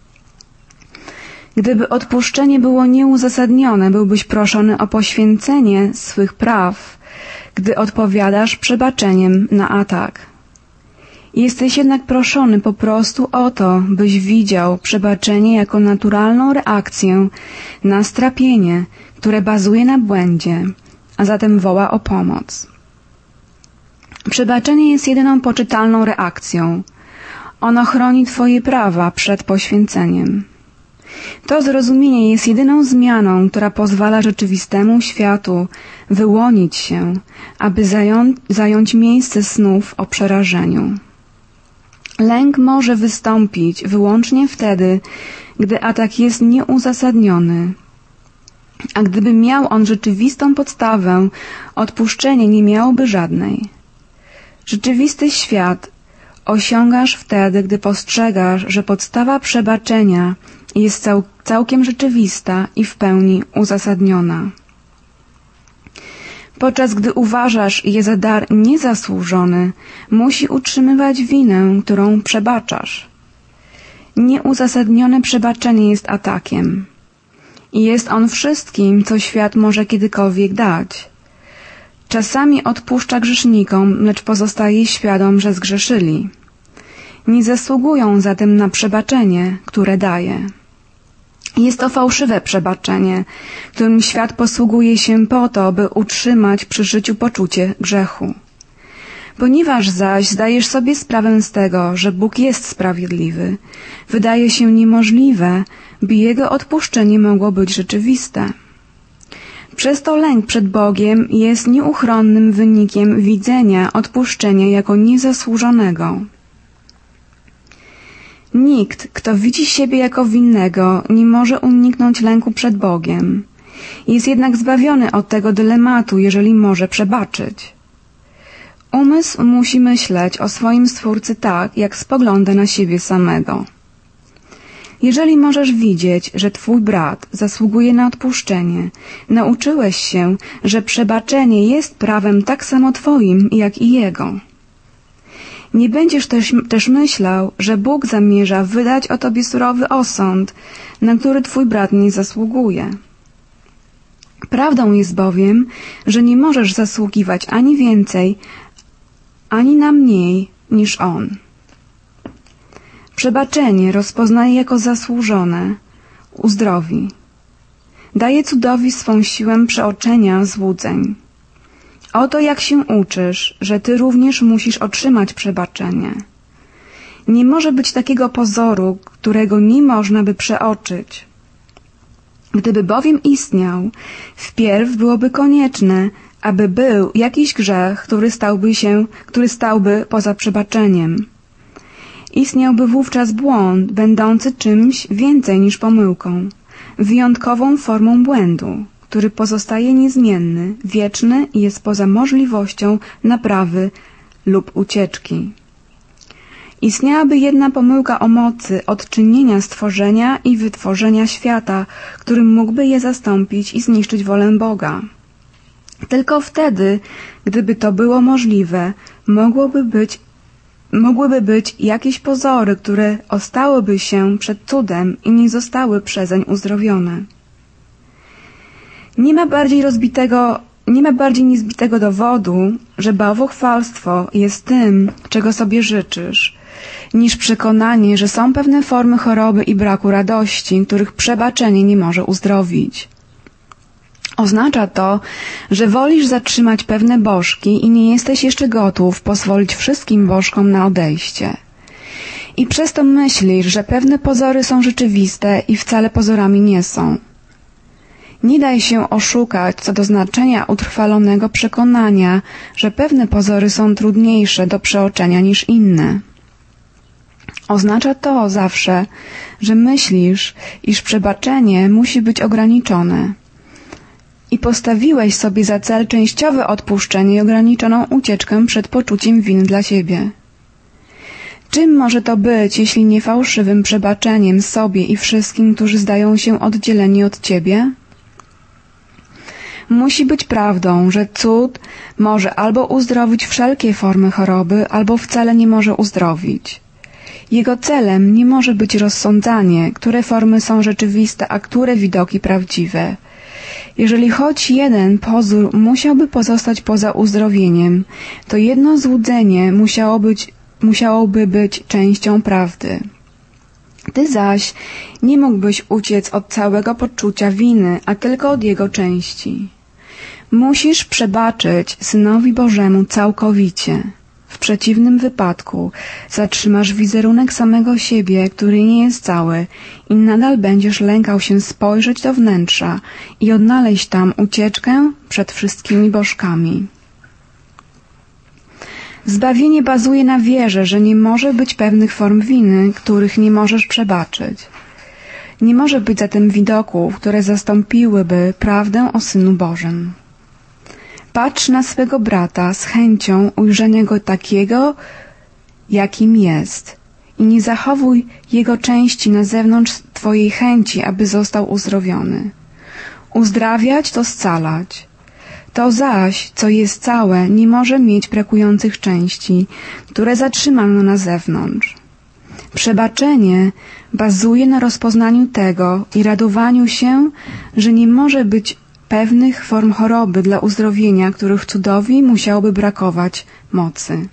Gdyby odpuszczenie było nieuzasadnione, byłbyś proszony o poświęcenie swych praw, gdy odpowiadasz przebaczeniem na atak. Jesteś jednak proszony po prostu o to, byś widział przebaczenie jako naturalną reakcję na strapienie, które bazuje na błędzie, a zatem woła o pomoc. Przebaczenie jest jedyną poczytalną reakcją. Ono chroni Twoje prawa przed poświęceniem. To zrozumienie jest jedyną zmianą, która pozwala rzeczywistemu światu wyłonić się, aby zająć miejsce snów o przerażeniu. Lęk może wystąpić wyłącznie wtedy, gdy atak jest nieuzasadniony. A gdyby miał on rzeczywistą podstawę, odpuszczenie nie miałoby żadnej. Rzeczywisty świat osiągasz wtedy, gdy postrzegasz, że podstawa przebaczenia jest całkiem rzeczywista i w pełni uzasadniona. Podczas gdy uważasz je za dar niezasłużony, musi utrzymywać winę, którą przebaczasz. Nieuzasadnione przebaczenie jest atakiem. I jest on wszystkim, co świat może kiedykolwiek dać. Czasami odpuszcza grzesznikom, lecz pozostaje świadom, że zgrzeszyli. Nie zasługują zatem na przebaczenie, które daje. Jest to fałszywe przebaczenie, którym świat posługuje się po to, by utrzymać przy życiu poczucie grzechu. Ponieważ zaś zdajesz sobie sprawę z tego, że Bóg jest sprawiedliwy, wydaje się niemożliwe, by Jego odpuszczenie mogło być rzeczywiste. Przez to lęk przed Bogiem jest nieuchronnym wynikiem widzenia odpuszczenia jako niezasłużonego. Nikt, kto widzi siebie jako winnego, nie może uniknąć lęku przed Bogiem. Jest jednak zbawiony od tego dylematu, jeżeli może przebaczyć. Umysł musi myśleć o swoim Stwórcy tak, jak spogląda na siebie samego. Jeżeli możesz widzieć, że Twój brat zasługuje na odpuszczenie, nauczyłeś się, że przebaczenie jest prawem tak samo Twoim, jak i Jego. Nie będziesz też myślał, że Bóg zamierza wydać o Tobie surowy osąd, na który Twój brat nie zasługuje. Prawdą jest bowiem, że nie możesz zasługiwać ani więcej, ani na mniej niż On. Przebaczenie rozpoznaje jako zasłużone, uzdrowi. Daje cudowi swą siłę przeoczenia złudzeń. Oto jak się uczysz, że Ty również musisz otrzymać przebaczenie. Nie może być takiego pozoru, którego nie można by przeoczyć. Gdyby bowiem istniał, wpierw byłoby konieczne, aby był jakiś grzech, który stałby poza przebaczeniem. Istniałby wówczas błąd, będący czymś więcej niż pomyłką, wyjątkową formą błędu, który pozostaje niezmienny, wieczny i jest poza możliwością naprawy lub ucieczki. Istniałaby jedna pomyłka o mocy odczynienia stworzenia i wytworzenia świata, który mógłby je zastąpić i zniszczyć wolę Boga. Tylko wtedy, gdyby to było możliwe, mogłyby być jakieś pozory, które ostałyby się przed cudem i nie zostały przezeń uzdrowione. Nie ma bardziej niezbitego dowodu, że bałwochwalstwo jest tym, czego sobie życzysz, niż przekonanie, że są pewne formy choroby i braku radości, których przebaczenie nie może uzdrowić. Oznacza to, że wolisz zatrzymać pewne bożki i nie jesteś jeszcze gotów pozwolić wszystkim bożkom na odejście. I przez to myślisz, że pewne pozory są rzeczywiste i wcale pozorami nie są. Nie daj się oszukać co do znaczenia utrwalonego przekonania, że pewne pozory są trudniejsze do przeoczenia niż inne. Oznacza to zawsze, że myślisz, iż przebaczenie musi być ograniczone. I postawiłeś sobie za cel częściowe odpuszczenie i ograniczoną ucieczkę przed poczuciem winy dla siebie. Czym może to być, jeśli nie fałszywym przebaczeniem sobie i wszystkim, którzy zdają się oddzieleni od Ciebie? Musi być prawdą, że cud może albo uzdrowić wszelkie formy choroby, albo wcale nie może uzdrowić. Jego celem nie może być rozsądzanie, które formy są rzeczywiste, a które widoki prawdziwe. Jeżeli choć jeden pozór musiałby pozostać poza uzdrowieniem, to jedno złudzenie musiałoby być częścią prawdy. Ty zaś nie mógłbyś uciec od całego poczucia winy, a tylko od jego części. Musisz przebaczyć Synowi Bożemu całkowicie. W przeciwnym wypadku zatrzymasz wizerunek samego siebie, który nie jest cały i nadal będziesz lękał się spojrzeć do wnętrza i odnaleźć tam ucieczkę przed wszystkimi bożkami. Zbawienie bazuje na wierze, że nie może być pewnych form winy, których nie możesz przebaczyć. Nie może być zatem widoków, które zastąpiłyby prawdę o Synu Bożym. Patrz na swego brata z chęcią ujrzenia go takiego, jakim jest i nie zachowuj jego części na zewnątrz twojej chęci, aby został uzdrowiony. Uzdrawiać to scalać. To zaś, co jest całe, nie może mieć brakujących części, które zatrzymano na zewnątrz. Przebaczenie bazuje na rozpoznaniu tego i radowaniu się, że nie może być pewnych form choroby dla uzdrowienia, których cudowi musiałoby brakować mocy.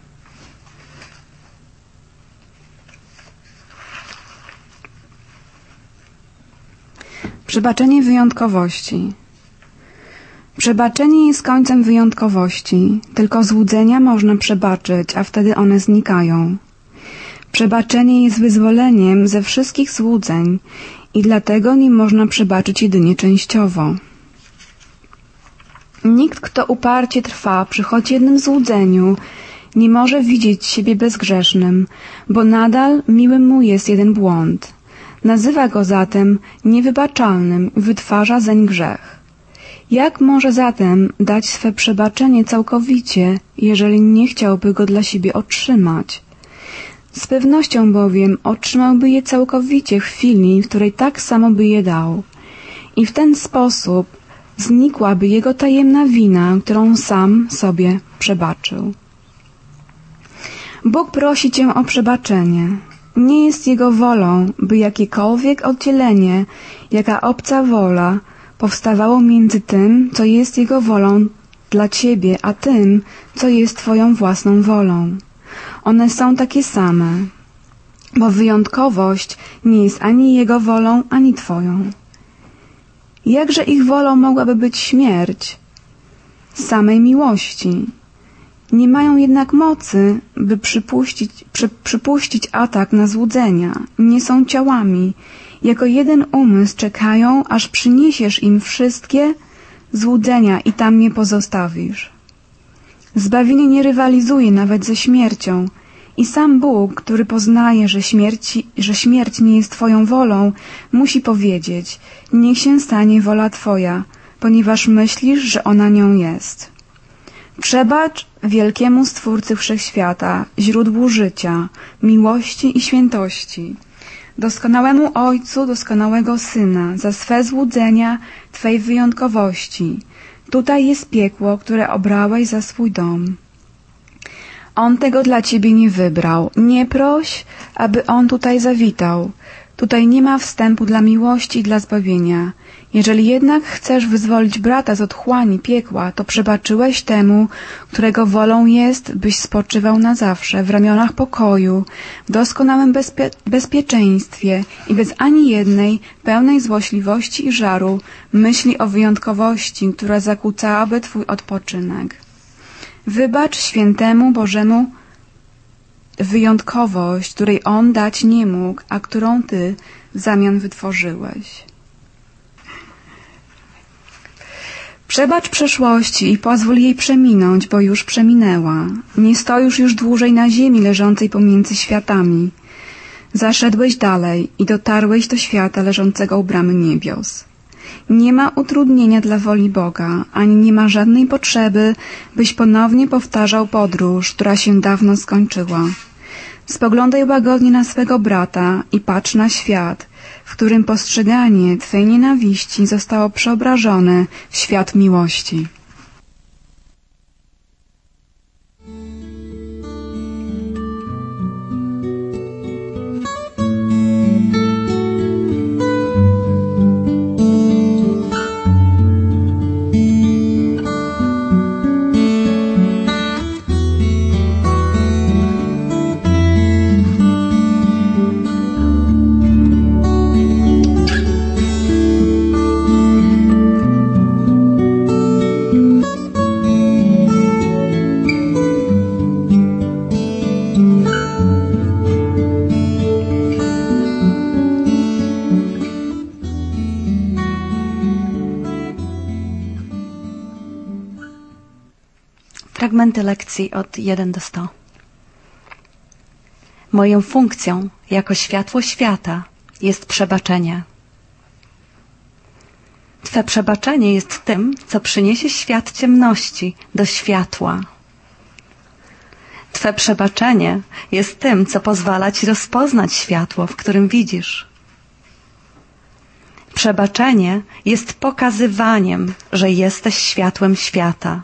Przebaczenie wyjątkowości. Przebaczenie jest końcem wyjątkowości. Tylko złudzenia można przebaczyć, a wtedy one znikają. Przebaczenie jest wyzwoleniem ze wszystkich złudzeń i dlatego nie można przebaczyć jedynie częściowo. Nikt, kto uparcie trwa przy choć jednym złudzeniu, nie może widzieć siebie bezgrzesznym, bo nadal miły mu jest jeden błąd. Nazywa go zatem niewybaczalnym i wytwarza zeń grzech. Jak może zatem dać swe przebaczenie całkowicie, jeżeli nie chciałby go dla siebie otrzymać? Z pewnością bowiem otrzymałby je całkowicie w chwili, w której tak samo by je dał. I w ten sposób znikłaby jego tajemna wina, którą sam sobie przebaczył. Bóg prosi Cię o przebaczenie. Nie jest Jego wolą, by jakiekolwiek oddzielenie, jaka obca wola powstawało między tym, co jest Jego wolą dla Ciebie, a tym, co jest Twoją własną wolą. One są takie same, bo wyjątkowość nie jest ani Jego wolą, ani Twoją. Jakże ich wolą mogłaby być śmierć? Samej miłości. Nie mają jednak mocy, by przypuścić atak na złudzenia. Nie są ciałami. Jako jeden umysł czekają, aż przyniesiesz im wszystkie złudzenia i tam je pozostawisz. Zbawienie nie rywalizuje nawet ze śmiercią. I sam Bóg, który poznaje, że śmierć nie jest Twoją wolą, musi powiedzieć: niech się stanie wola Twoja, ponieważ myślisz, że ona nią jest. Przebacz wielkiemu Stwórcy Wszechświata, źródłu życia, miłości i świętości, doskonałemu Ojcu, doskonałego Syna, za swe złudzenia Twej wyjątkowości. Tutaj jest piekło, które obrałeś za swój dom. On tego dla Ciebie nie wybrał. Nie proś, aby On tutaj zawitał. Tutaj nie ma wstępu dla miłości i dla zbawienia. Jeżeli jednak chcesz wyzwolić brata z otchłani piekła, to przebaczyłeś temu, którego wolą jest, byś spoczywał na zawsze w ramionach pokoju, w doskonałym bezpieczeństwie i bez ani jednej, pełnej złośliwości i żaru, myśli o wyjątkowości, która zakłócałaby Twój odpoczynek. Wybacz świętemu Bożemu wyjątkowość, której On dać nie mógł, a którą Ty w zamian wytworzyłeś. Przebacz przeszłości i pozwól jej przeminąć, bo już przeminęła. Nie stoisz już dłużej na ziemi leżącej pomiędzy światami. Zaszedłeś dalej i dotarłeś do świata leżącego u bramy niebios. Nie ma utrudnienia dla woli Boga, ani nie ma żadnej potrzeby, byś ponownie powtarzał podróż, która się dawno skończyła. Spoglądaj łagodnie na swego brata i patrz na świat, w którym postrzeganie Twej nienawiści zostało przeobrażone w świat miłości.
Fragmenty lekcji od 1 do 100. Moją funkcją jako światło świata jest przebaczenie. Twe przebaczenie jest tym, co przyniesie świat ciemności do światła. Twe przebaczenie jest tym, co pozwala Ci rozpoznać światło, w którym widzisz. Przebaczenie jest pokazywaniem, że jesteś światłem świata.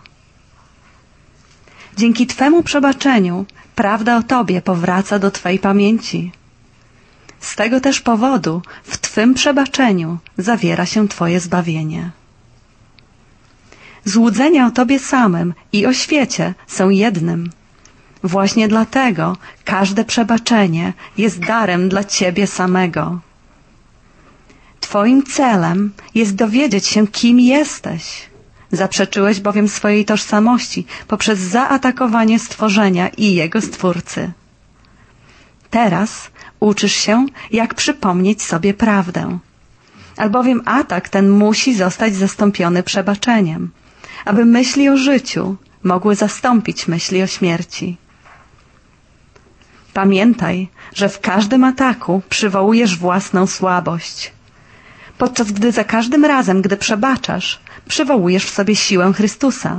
Dzięki Twemu przebaczeniu prawda o Tobie powraca do Twej pamięci. Z tego też powodu w Twym przebaczeniu zawiera się Twoje zbawienie. Złudzenia o Tobie samym i o świecie są jednym. Właśnie dlatego każde przebaczenie jest darem dla Ciebie samego. Twoim celem jest dowiedzieć się, kim jesteś. Zaprzeczyłeś bowiem swojej tożsamości poprzez zaatakowanie stworzenia i jego Stwórcy. Teraz uczysz się, jak przypomnieć sobie prawdę. Albowiem atak ten musi zostać zastąpiony przebaczeniem, aby myśli o życiu mogły zastąpić myśli o śmierci. Pamiętaj, że w każdym ataku przywołujesz własną słabość, podczas gdy za każdym razem, gdy przebaczasz, przywołujesz w sobie siłę Chrystusa.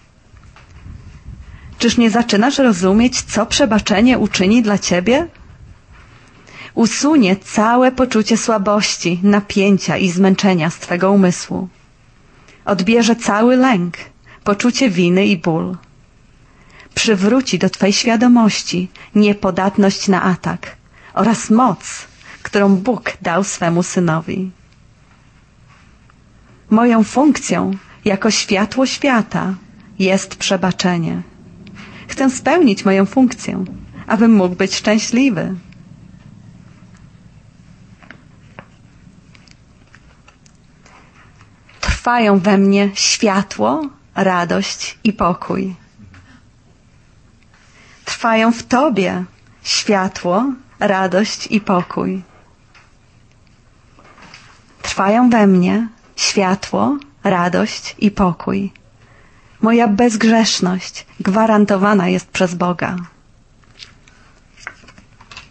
Czyż nie zaczynasz rozumieć, co przebaczenie uczyni dla Ciebie? Usunie całe poczucie słabości, napięcia i zmęczenia z Twego umysłu. Odbierze cały lęk, poczucie winy i ból. Przywróci do Twej świadomości niepodatność na atak oraz moc, którą Bóg dał swemu Synowi. Moją funkcją jako światło świata jest przebaczenie. Chcę spełnić moją funkcję, abym mógł być szczęśliwy. Trwają we mnie światło, radość i pokój. Trwają w Tobie światło, radość i pokój. Trwają we mnie światło, radość i pokój. Moja bezgrzeszność gwarantowana jest przez Boga.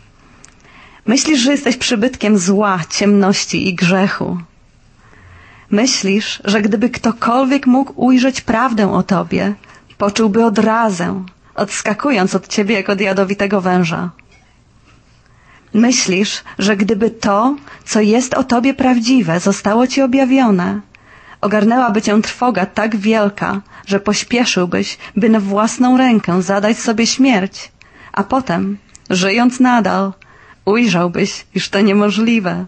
Myślisz, że jesteś przybytkiem zła, ciemności i grzechu. Myślisz, że gdyby ktokolwiek mógł ujrzeć prawdę o tobie, poczułby odrazę, odskakując od ciebie jak od jadowitego węża. Myślisz, że gdyby to, co jest o tobie prawdziwe, zostało ci objawione, ogarnęłaby cię trwoga tak wielka, że pośpieszyłbyś, by na własną rękę zadać sobie śmierć, a potem, żyjąc nadal, ujrzałbyś, iż to niemożliwe.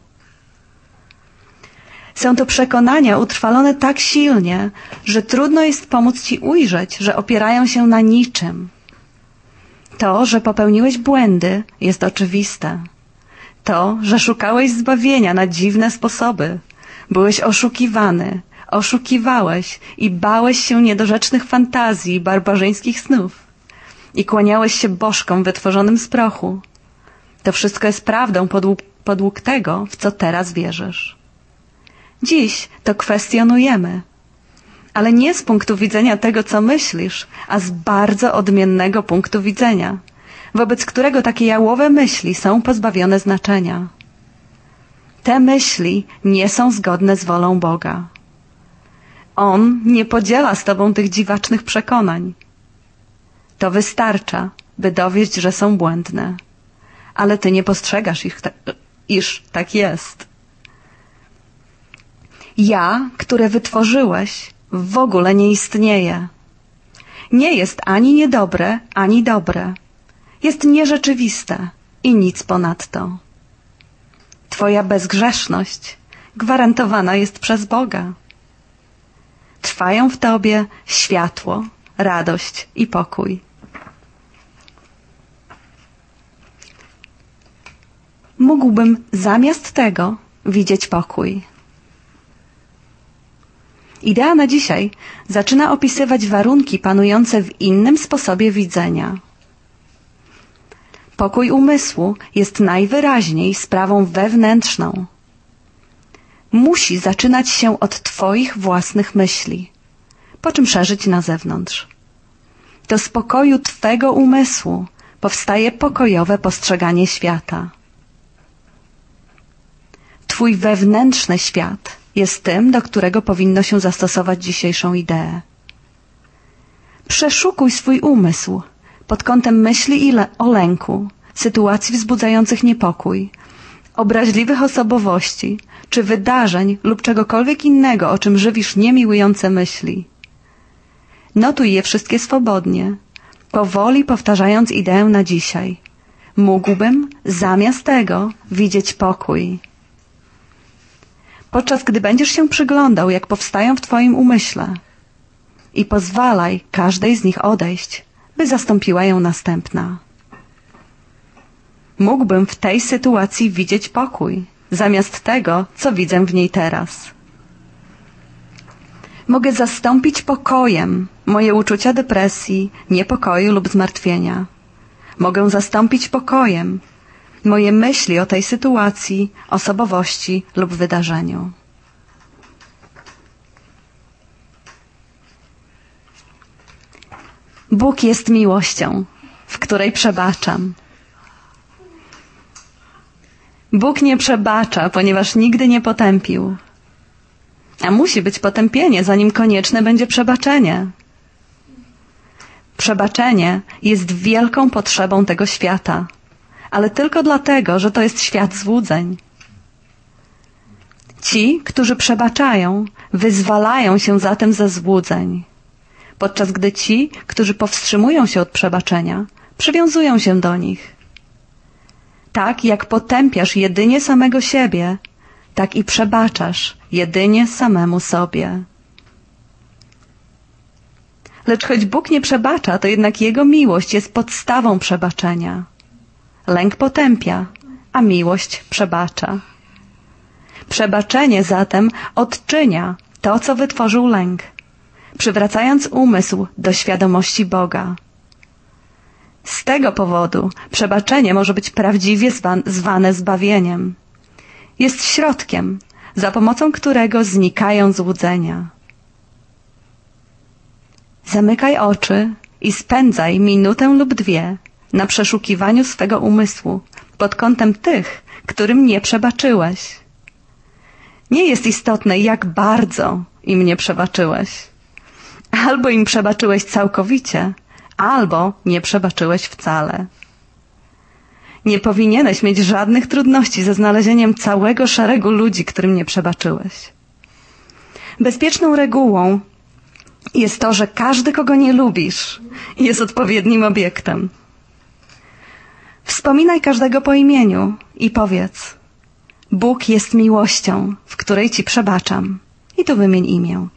Są to przekonania utrwalone tak silnie, że trudno jest pomóc ci ujrzeć, że opierają się na niczym. To, że popełniłeś błędy, jest oczywiste. To, że szukałeś zbawienia na dziwne sposoby, byłeś oszukiwany, oszukiwałeś i bałeś się niedorzecznych fantazji i barbarzyńskich snów i kłaniałeś się bożkom wytworzonym z prochu. To wszystko jest prawdą podług tego, w co teraz wierzysz. Dziś to kwestionujemy, ale nie z punktu widzenia tego, co myślisz, a z bardzo odmiennego punktu widzenia, wobec którego takie jałowe myśli są pozbawione znaczenia. Te myśli nie są zgodne z wolą Boga. On nie podziela z tobą tych dziwacznych przekonań. To wystarcza, by dowieść, że są błędne, ale ty nie postrzegasz iż tak jest. Ja, które wytworzyłeś, w ogóle nie istnieje. Nie jest ani niedobre, ani dobre. Jest nierzeczywiste i nic ponadto. Twoja bezgrzeszność gwarantowana jest przez Boga. Trwają w tobie światło, radość i pokój. Mógłbym zamiast tego widzieć pokój. Idea na dzisiaj zaczyna opisywać warunki panujące w innym sposobie widzenia. Pokój umysłu jest najwyraźniej sprawą wewnętrzną. Musi zaczynać się od twoich własnych myśli, po czym szerzyć na zewnątrz. Do spokoju twego umysłu powstaje pokojowe postrzeganie świata. Twój wewnętrzny świat jest tym, do którego powinno się zastosować dzisiejszą ideę. Przeszukuj swój umysł pod kątem myśli o lęku, sytuacji wzbudzających niepokój, obraźliwych osobowości, czy wydarzeń lub czegokolwiek innego, o czym żywisz niemiłujące myśli. Notuj je wszystkie swobodnie, powoli powtarzając ideę na dzisiaj. Mógłbym zamiast tego widzieć pokój. Podczas gdy będziesz się przyglądał, jak powstają w twoim umyśle, i pozwalaj każdej z nich odejść, by zastąpiła ją następna. Mógłbym w tej sytuacji widzieć pokój, zamiast tego, co widzę w niej teraz. Mogę zastąpić pokojem moje uczucia depresji, niepokoju lub zmartwienia. Mogę zastąpić pokojem moje myśli o tej sytuacji, osobowości lub wydarzeniu. Bóg jest miłością, w której przebaczam. Bóg nie przebacza, ponieważ nigdy nie potępił. A musi być potępienie, zanim konieczne będzie przebaczenie. Przebaczenie jest wielką potrzebą tego świata, ale tylko dlatego, że to jest świat złudzeń. Ci, którzy przebaczają, wyzwalają się zatem ze złudzeń, podczas gdy ci, którzy powstrzymują się od przebaczenia, przywiązują się do nich. Tak jak potępiasz jedynie samego siebie, tak i przebaczasz jedynie samemu sobie. Lecz choć Bóg nie przebacza, to jednak Jego miłość jest podstawą przebaczenia. Lęk potępia, a miłość przebacza. Przebaczenie zatem odczynia to, co wytworzył lęk, przywracając umysł do świadomości Boga. Z tego powodu przebaczenie może być prawdziwie zwane zbawieniem. Jest środkiem, za pomocą którego znikają złudzenia. Zamykaj oczy i spędzaj minutę lub dwie na przeszukiwaniu swego umysłu pod kątem tych, którym nie przebaczyłeś. Nie jest istotne, jak bardzo im nie przebaczyłeś. Albo im przebaczyłeś całkowicie, albo nie przebaczyłeś wcale. Nie powinieneś mieć żadnych trudności ze znalezieniem całego szeregu ludzi, którym nie przebaczyłeś. Bezpieczną regułą jest to, że każdy, kogo nie lubisz, jest odpowiednim obiektem. Wspominaj każdego po imieniu i powiedz: Bóg jest miłością, w której Ci przebaczam. I tu wymień imię.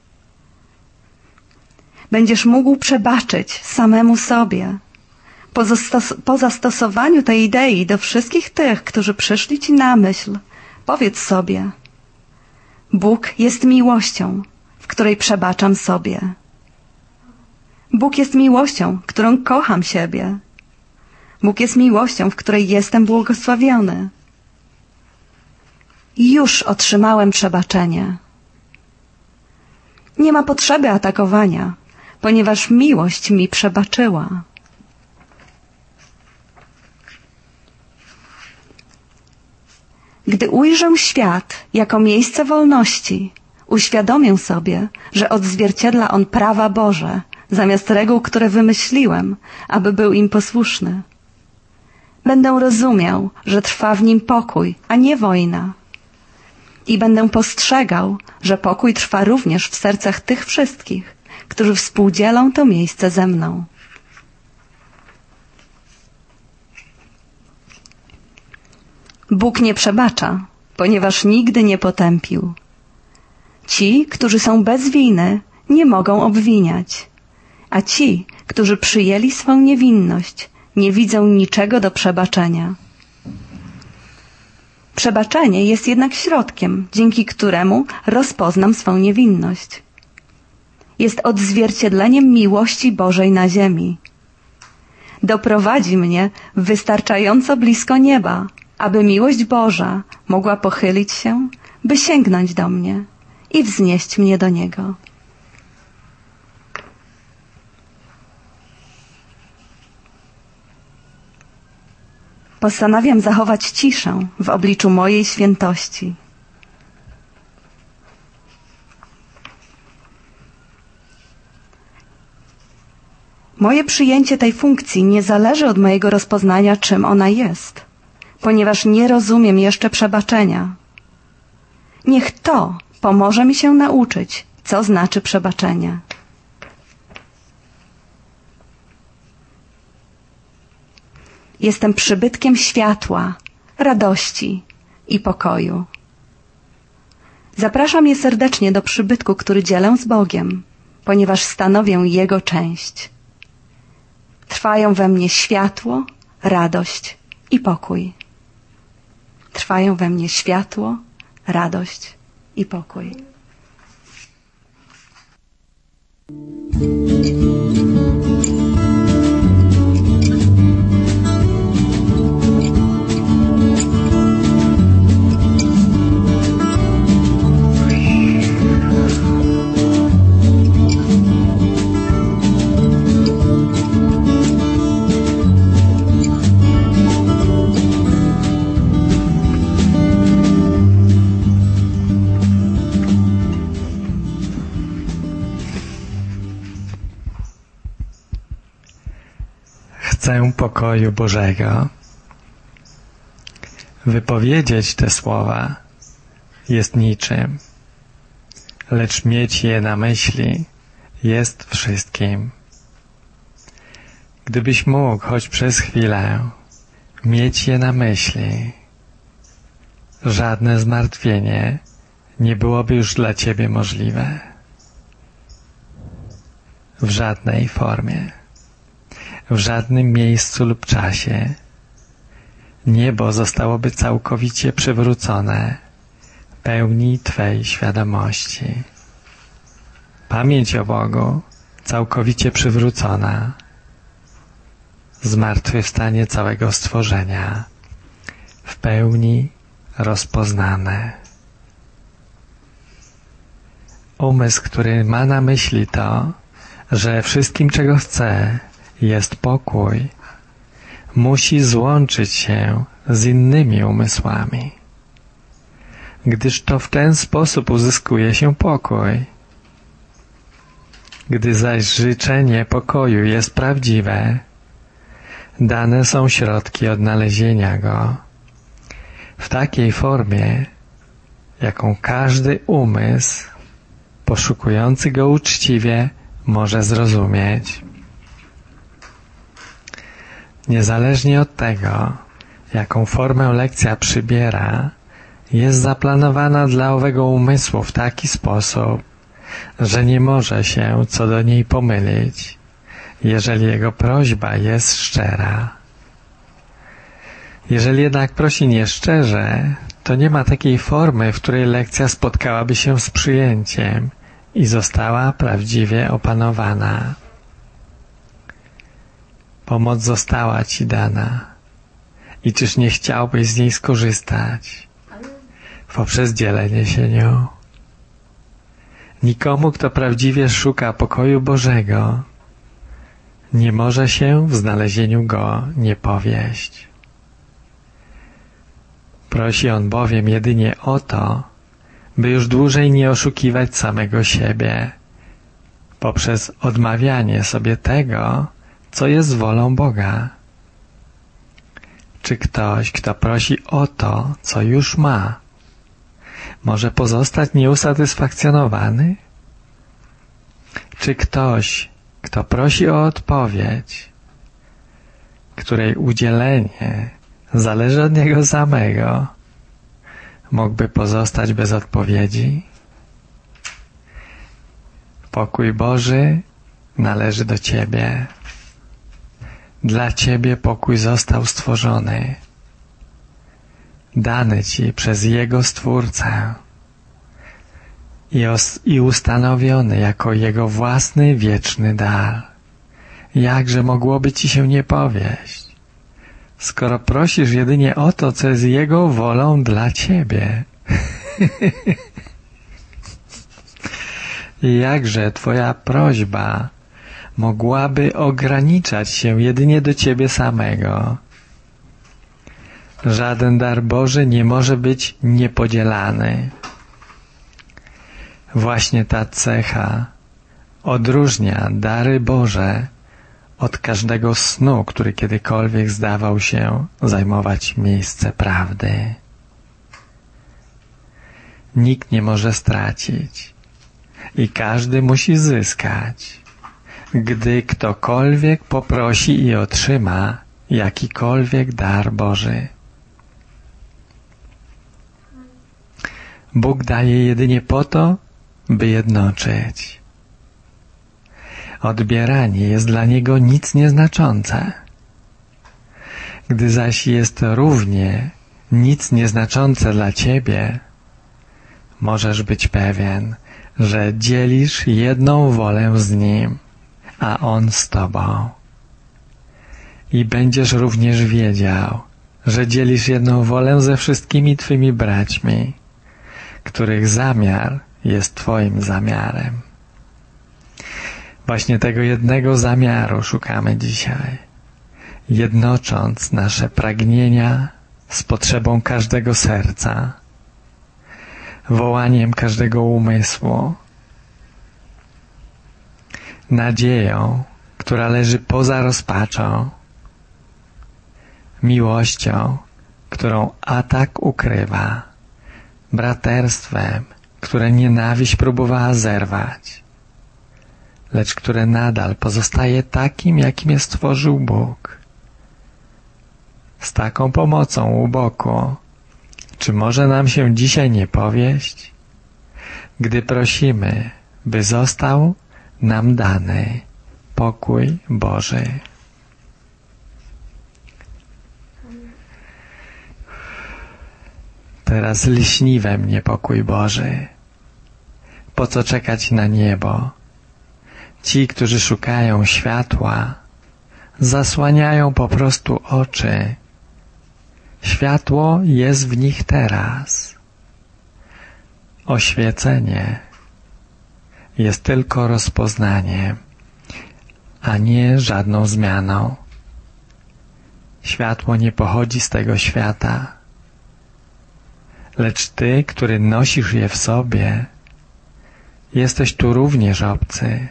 Będziesz mógł przebaczyć samemu sobie. Po zastosowaniu tej idei do wszystkich tych, którzy przyszli Ci na myśl, powiedz sobie: Bóg jest miłością, w której przebaczam sobie. Bóg jest miłością, którą kocham siebie. Bóg jest miłością, w której jestem błogosławiony. Już otrzymałem przebaczenie. Nie ma potrzeby atakowania, ponieważ miłość mi przebaczyła. Gdy ujrzę świat jako miejsce wolności, uświadomię sobie, że odzwierciedla on prawa Boże, zamiast reguł, które wymyśliłem, aby był im posłuszny. Będę rozumiał, że trwa w nim pokój, a nie wojna. I będę postrzegał, że pokój trwa również w sercach tych wszystkich, którzy współdzielą to miejsce ze mną. Bóg nie przebacza, ponieważ nigdy nie potępił. Ci, którzy są bez winy, nie mogą obwiniać, a ci, którzy przyjęli swą niewinność, nie widzą niczego do przebaczenia. Przebaczenie jest jednak środkiem, dzięki któremu rozpoznam swą niewinność. Jest odzwierciedleniem miłości Bożej na ziemi. Doprowadzi mnie wystarczająco blisko nieba, aby miłość Boża mogła pochylić się, by sięgnąć do mnie i wznieść mnie do Niego. Postanawiam zachować ciszę w obliczu mojej świętości. Moje przyjęcie tej funkcji nie zależy od mojego rozpoznania, czym ona jest, ponieważ nie rozumiem jeszcze przebaczenia. Niech to pomoże mi się nauczyć, co znaczy przebaczenie. Jestem przybytkiem światła, radości i pokoju. Zapraszam je serdecznie do przybytku, który dzielę z Bogiem, ponieważ stanowię Jego część. Trwają we mnie światło, radość i pokój. Trwają we mnie światło, radość i pokój.
Chcę pokoju Bożego. Wypowiedzieć te słowa jest niczym, lecz mieć je na myśli jest wszystkim. Gdybyś mógł choć przez chwilę mieć je na myśli, żadne zmartwienie nie byłoby już dla Ciebie możliwe. W żadnej formie. W żadnym miejscu lub czasie niebo zostałoby całkowicie przywrócone pełni Twej świadomości. Pamięć o Bogu całkowicie przywrócona, zmartwychwstanie całego stworzenia w pełni rozpoznane. Umysł, który ma na myśli to, że wszystkim, czego chce, jest pokój, musi złączyć się z innymi umysłami.
gdyż to w ten sposób uzyskuje się pokój. Gdy zaś życzenie pokoju jest prawdziwe, dane są środki odnalezienia go w takiej formie, jaką każdy umysł poszukujący go uczciwie może zrozumieć. Niezależnie od tego, jaką formę lekcja przybiera, jest zaplanowana dla owego umysłu w taki sposób, że nie może się co do niej pomylić, jeżeli jego prośba jest szczera. Jeżeli jednak prosi nieszczerze, to nie ma takiej formy, w której lekcja spotkałaby się z przyjęciem i została prawdziwie opanowana. Pomoc została Ci dana i czyż nie chciałbyś z niej skorzystać poprzez dzielenie się nią? Nikomu, kto prawdziwie szuka pokoju Bożego, nie może się w znalezieniu go nie powieść. Prosi on bowiem jedynie o to, by już dłużej nie oszukiwać samego siebie poprzez odmawianie sobie tego, co jest wolą Boga. Czy ktoś, kto prosi o to, co już ma, może pozostać nieusatysfakcjonowany? Czy ktoś, kto prosi o odpowiedź, której udzielenie zależy od niego samego, mógłby pozostać bez odpowiedzi? Pokój Boży należy do Ciebie. Dla Ciebie pokój został stworzony, dany Ci przez Jego Stwórcę i ustanowiony jako Jego własny wieczny dar. Jakże mogłoby Ci się nie powieść, skoro prosisz jedynie o to, co jest Jego wolą dla Ciebie? I jakże Twoja prośba mogłaby ograniczać się jedynie do Ciebie samego? Żaden dar Boży nie może być niepodzielany. Właśnie ta cecha odróżnia dary Boże od każdego snu, który kiedykolwiek zdawał się zajmować miejsce prawdy. Nikt nie może stracić i każdy musi zyskać, gdy ktokolwiek poprosi i otrzyma jakikolwiek dar Boży. Bóg daje jedynie po to, by jednoczyć. Odbieranie jest dla Niego nic nieznaczące. Gdy zaś jest równie nic nieznaczące dla Ciebie, możesz być pewien, że dzielisz jedną wolę z Nim, a On z Tobą. I będziesz również wiedział, że dzielisz jedną wolę ze wszystkimi Twymi braćmi, których zamiar jest Twoim zamiarem. Właśnie tego jednego zamiaru szukamy dzisiaj, jednocząc nasze pragnienia z potrzebą każdego serca, wołaniem każdego umysłu, nadzieją, która leży poza rozpaczą, miłością, którą atak ukrywa, braterstwem, które nienawiść próbowała zerwać, lecz które nadal pozostaje takim, jakim je stworzył Bóg. Z taką pomocą u boku, czy może nam się dzisiaj nie powieść, gdy prosimy, by został nam dany pokój Boży. Teraz lśni we mnie pokój Boży. Po co czekać na niebo? Ci, którzy szukają światła, zasłaniają po prostu oczy. Światło jest w nich teraz. Oświecenie jest tylko rozpoznaniem, a nie żadną zmianą. Światło nie pochodzi z tego świata, lecz Ty, który nosisz je w sobie, jesteś tu również obcy.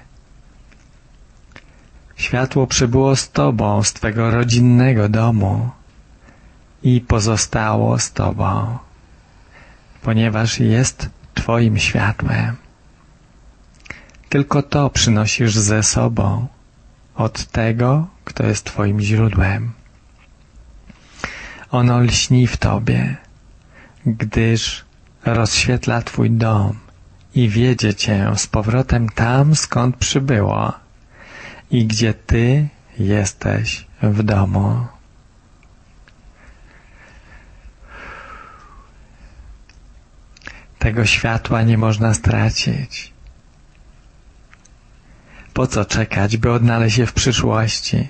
Światło przybyło z Tobą, z Twego rodzinnego domu i pozostało z Tobą, ponieważ jest Twoim światłem. Tylko to przynosisz ze sobą od tego, kto jest Twoim źródłem. Ono lśni w Tobie, gdyż rozświetla Twój dom i wiedzie Cię z powrotem tam, skąd przybyło i gdzie Ty jesteś w domu. Tego światła nie można stracić. Po co czekać, by odnaleźć je w przyszłości?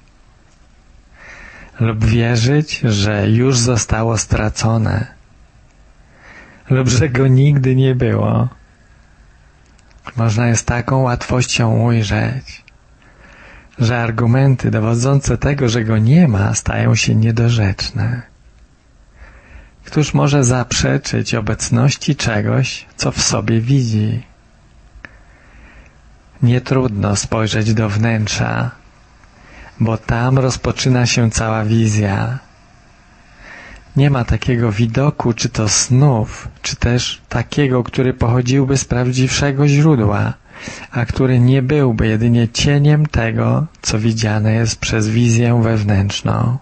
Lub wierzyć, że już zostało stracone, lub że go nigdy nie było. Można je z taką łatwością ujrzeć, że argumenty dowodzące tego, że go nie ma, stają się niedorzeczne. Któż może zaprzeczyć obecności czegoś, co w sobie widzi? Nie trudno spojrzeć do wnętrza, bo tam rozpoczyna się cała wizja. Nie ma takiego widoku, czy to snów, czy też takiego, który pochodziłby z prawdziwszego źródła, a który nie byłby jedynie cieniem tego, co widziane jest przez wizję wewnętrzną.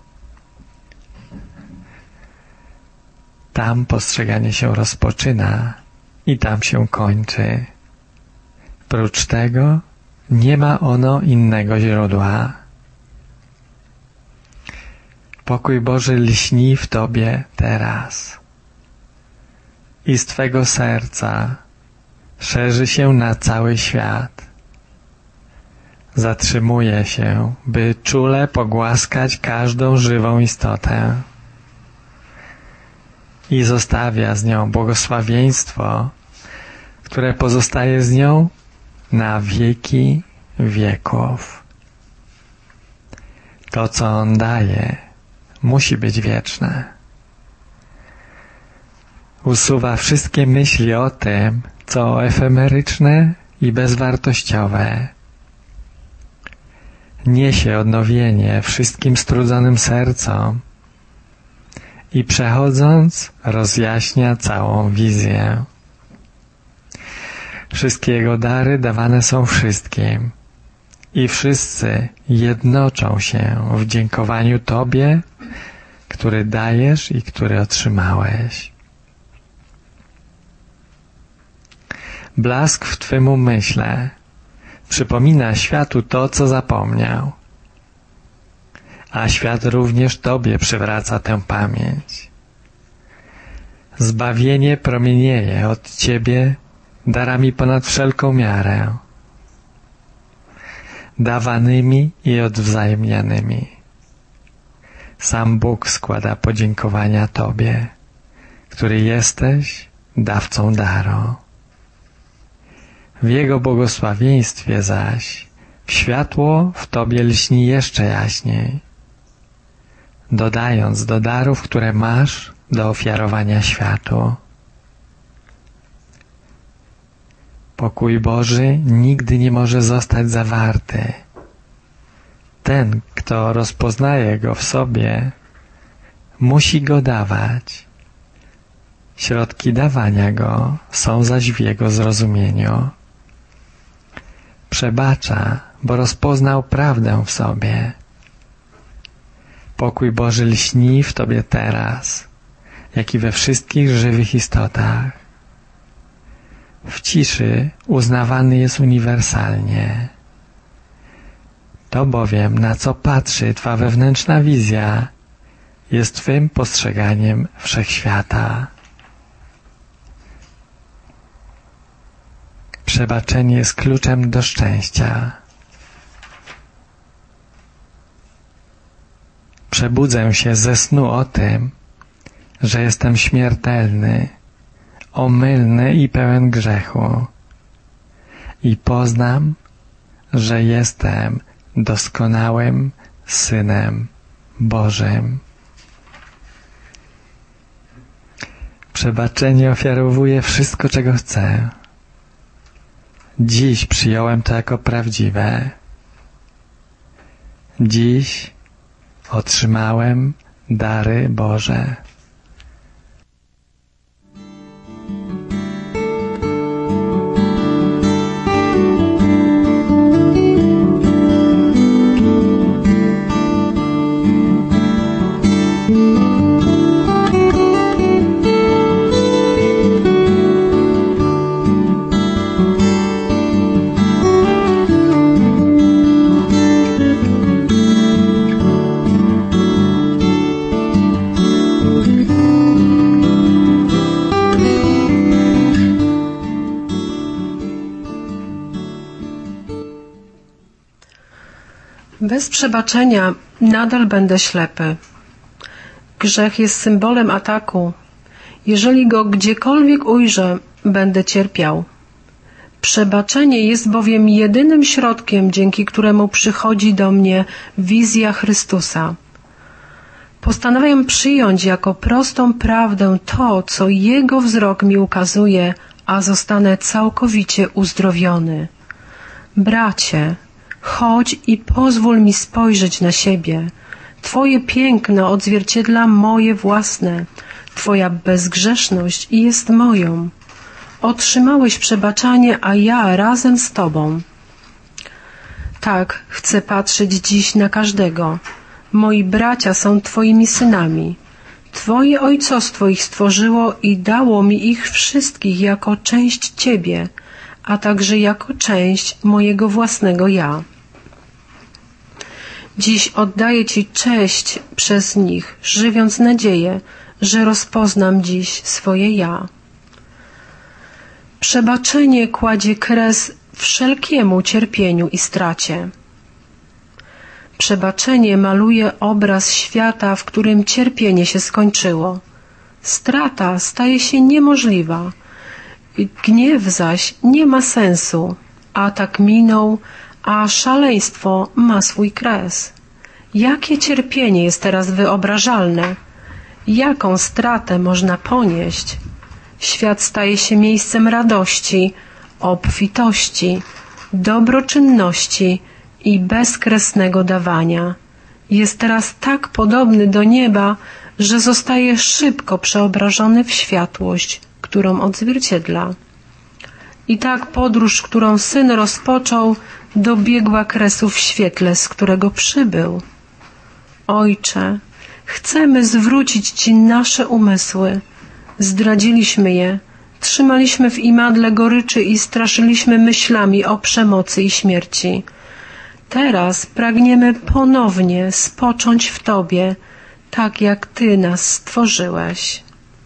Tam postrzeganie się rozpoczyna i tam się kończy. Prócz tego nie ma ono innego źródła. Pokój Boży lśni w Tobie teraz i z Twego serca szerzy się na cały świat. Zatrzymuje się, by czule pogłaskać każdą żywą istotę i zostawia z nią błogosławieństwo, które pozostaje z nią na wieki wieków. To, co On daje, musi być wieczne. Usuwa wszystkie myśli o tym, co efemeryczne i bezwartościowe. Niesie odnowienie wszystkim strudzonym sercom i przechodząc rozjaśnia całą wizję. Wszystkie Jego dary dawane są wszystkim i wszyscy jednoczą się w dziękowaniu Tobie, który dajesz i który otrzymałeś. Blask w Twym umyśle przypomina światu to, co zapomniał, a świat również Tobie przywraca tę pamięć. Zbawienie promienieje od Ciebie darami ponad wszelką miarę, dawanymi i odwzajemnianymi. Sam Bóg składa podziękowania Tobie, który jesteś dawcą daru. W Jego błogosławieństwie zaś światło w Tobie lśni jeszcze jaśniej, dodając do darów, które masz do ofiarowania światu. Pokój Boży nigdy nie może zostać zawarty. Ten, kto rozpoznaje go w sobie, musi go dawać. Środki dawania go są zaś w jego zrozumieniu. Przebacza, bo rozpoznał prawdę w sobie. Pokój Boży lśni w Tobie teraz, jak i we wszystkich żywych istotach. W ciszy uznawany jest uniwersalnie. To bowiem, na co patrzy Twa wewnętrzna wizja, jest Twym postrzeganiem wszechświata. Przebaczenie jest kluczem do szczęścia. Przebudzę się ze snu o tym, że jestem śmiertelny, omylny i pełen grzechu i poznam, że jestem doskonałym Synem Bożym. Przebaczenie ofiarowuje wszystko, czego chcę. Dziś przyjąłem to jako prawdziwe. Dziś otrzymałem dary Boże.
Bez przebaczenia nadal będę ślepy. Grzech jest symbolem ataku. Jeżeli go gdziekolwiek ujrzę, będę cierpiał. Przebaczenie jest bowiem jedynym środkiem, dzięki któremu przychodzi do mnie wizja Chrystusa. Postanawiam przyjąć jako prostą prawdę to, co Jego wzrok mi ukazuje, a zostanę całkowicie uzdrowiony. Bracie, chodź i pozwól mi spojrzeć na siebie. Twoje piękno odzwierciedla moje własne. Twoja bezgrzeszność jest moją. Otrzymałeś przebaczenie, a ja razem z Tobą. Tak, chcę patrzeć dziś na każdego. Moi bracia są Twoimi synami. Twoje ojcostwo ich stworzyło i dało mi ich wszystkich jako część Ciebie, a także jako część mojego własnego ja. Dziś oddaję Ci cześć przez nich, żywiąc nadzieję, że rozpoznam dziś swoje ja. Przebaczenie kładzie kres wszelkiemu cierpieniu i stracie. Przebaczenie maluje obraz świata, w którym cierpienie się skończyło. Strata staje się niemożliwa. Gniew zaś nie ma sensu. Atak minął, a szaleństwo ma swój kres. Jakie cierpienie jest teraz wyobrażalne? Jaką stratę można ponieść? Świat staje się miejscem radości, obfitości, dobroczynności i bezkresnego dawania. Jest teraz tak podobny do nieba, że zostaje szybko przeobrażony w światłość, którą odzwierciedla. I tak podróż, którą Syn rozpoczął, dobiegła kresu w świetle, z którego przybył. Ojcze, chcemy zwrócić Ci nasze umysły. Zdradziliśmy je, trzymaliśmy w imadle goryczy i straszyliśmy myślami o przemocy i śmierci. Teraz pragniemy ponownie spocząć w Tobie, tak jak Ty nas stworzyłeś.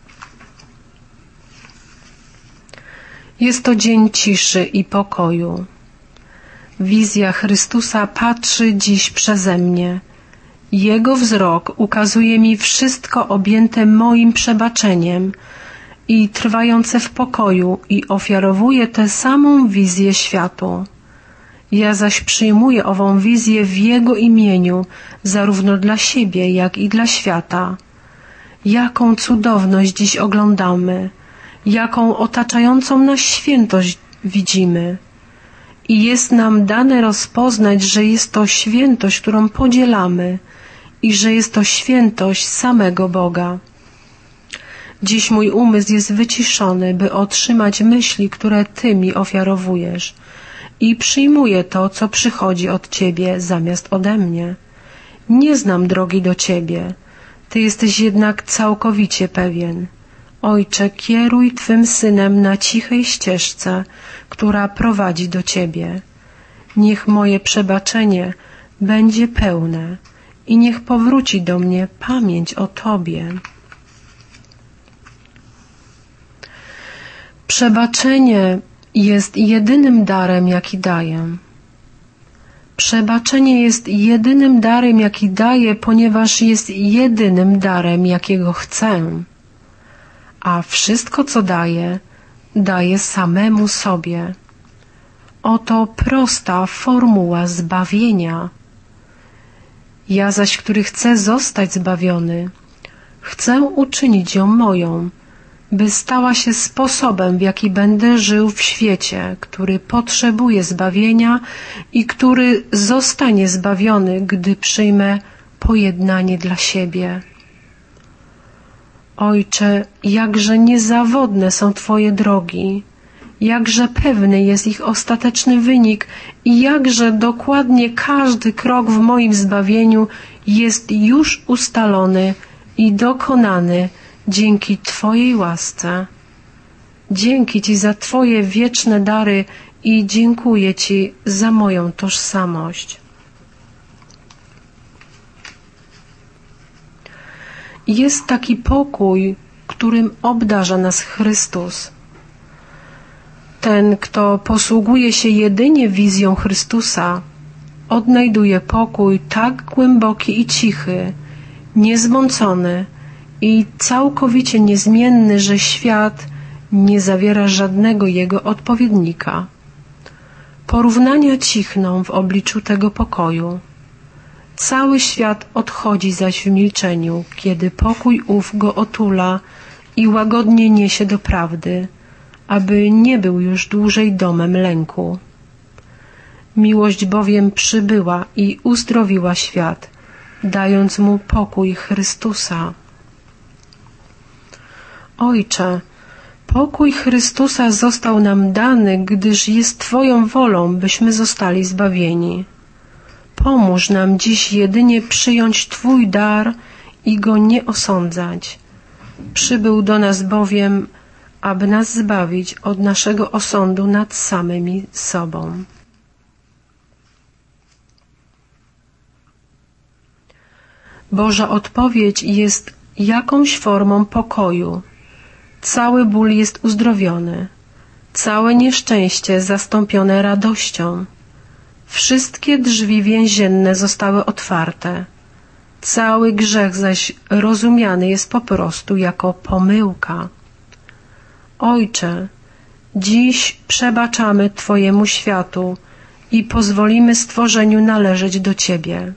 Jest to dzień ciszy i pokoju. Wizja Chrystusa patrzy dziś przeze mnie. Jego wzrok ukazuje mi wszystko objęte moim przebaczeniem i trwające w pokoju i ofiarowuje tę samą wizję światu. Ja zaś przyjmuję ową wizję w Jego imieniu, zarówno dla siebie, jak i dla świata. Jaką cudowność dziś oglądamy, jaką otaczającą nas świętość widzimy. I jest nam dane rozpoznać, że jest to świętość, którą podzielamy i że jest to świętość samego Boga. Dziś mój umysł jest wyciszony, by otrzymać myśli, które Ty mi ofiarowujesz i przyjmuję to, co przychodzi od Ciebie zamiast ode mnie. Nie znam drogi do Ciebie, Ty jesteś jednak całkowicie pewien. Ojcze, kieruj Twym Synem na cichej ścieżce, która prowadzi do Ciebie. Niech moje przebaczenie będzie pełne i niech powróci do mnie pamięć o Tobie. Przebaczenie jest jedynym darem, jaki daję. Przebaczenie jest jedynym darem, jaki daję, ponieważ jest jedynym darem, jakiego chcę. A wszystko, co daję, daję samemu sobie. Oto prosta formuła zbawienia. Ja zaś, który chcę zostać zbawiony, chcę uczynić ją moją, by stała się sposobem, w jaki będę żył w świecie, który potrzebuje zbawienia i który zostanie zbawiony, gdy przyjmę pojednanie dla siebie. Ojcze, jakże niezawodne są Twoje drogi, jakże pewny jest ich ostateczny wynik i jakże dokładnie każdy krok w moim zbawieniu jest już ustalony i dokonany dzięki Twojej łasce. Dzięki Ci za Twoje wieczne dary i dziękuję Ci za moją tożsamość. Jest taki pokój, którym obdarza nas Chrystus. Ten, kto posługuje się jedynie wizją Chrystusa, odnajduje pokój tak głęboki i cichy, niezmącony i całkowicie niezmienny, że świat nie zawiera żadnego jego odpowiednika. Porównania cichną w obliczu tego pokoju. Cały świat odchodzi zaś w milczeniu, kiedy pokój ów go otula i łagodnie niesie do prawdy, aby nie był już dłużej domem lęku. Miłość bowiem przybyła i uzdrowiła świat, dając mu pokój Chrystusa. Ojcze, pokój Chrystusa został nam dany, gdyż jest Twoją wolą, byśmy zostali zbawieni. Pomóż nam dziś jedynie przyjąć Twój dar i go nie osądzać. Przybył do nas bowiem, aby nas zbawić od naszego osądu nad samymi sobą. Boża odpowiedź jest jakąś formą pokoju. Cały ból jest uzdrowiony, całe nieszczęście zastąpione radością. Wszystkie drzwi więzienne zostały otwarte. Cały grzech zaś rozumiany jest po prostu jako pomyłka. Ojcze, dziś przebaczamy Twojemu światu i pozwolimy stworzeniu należeć do Ciebie.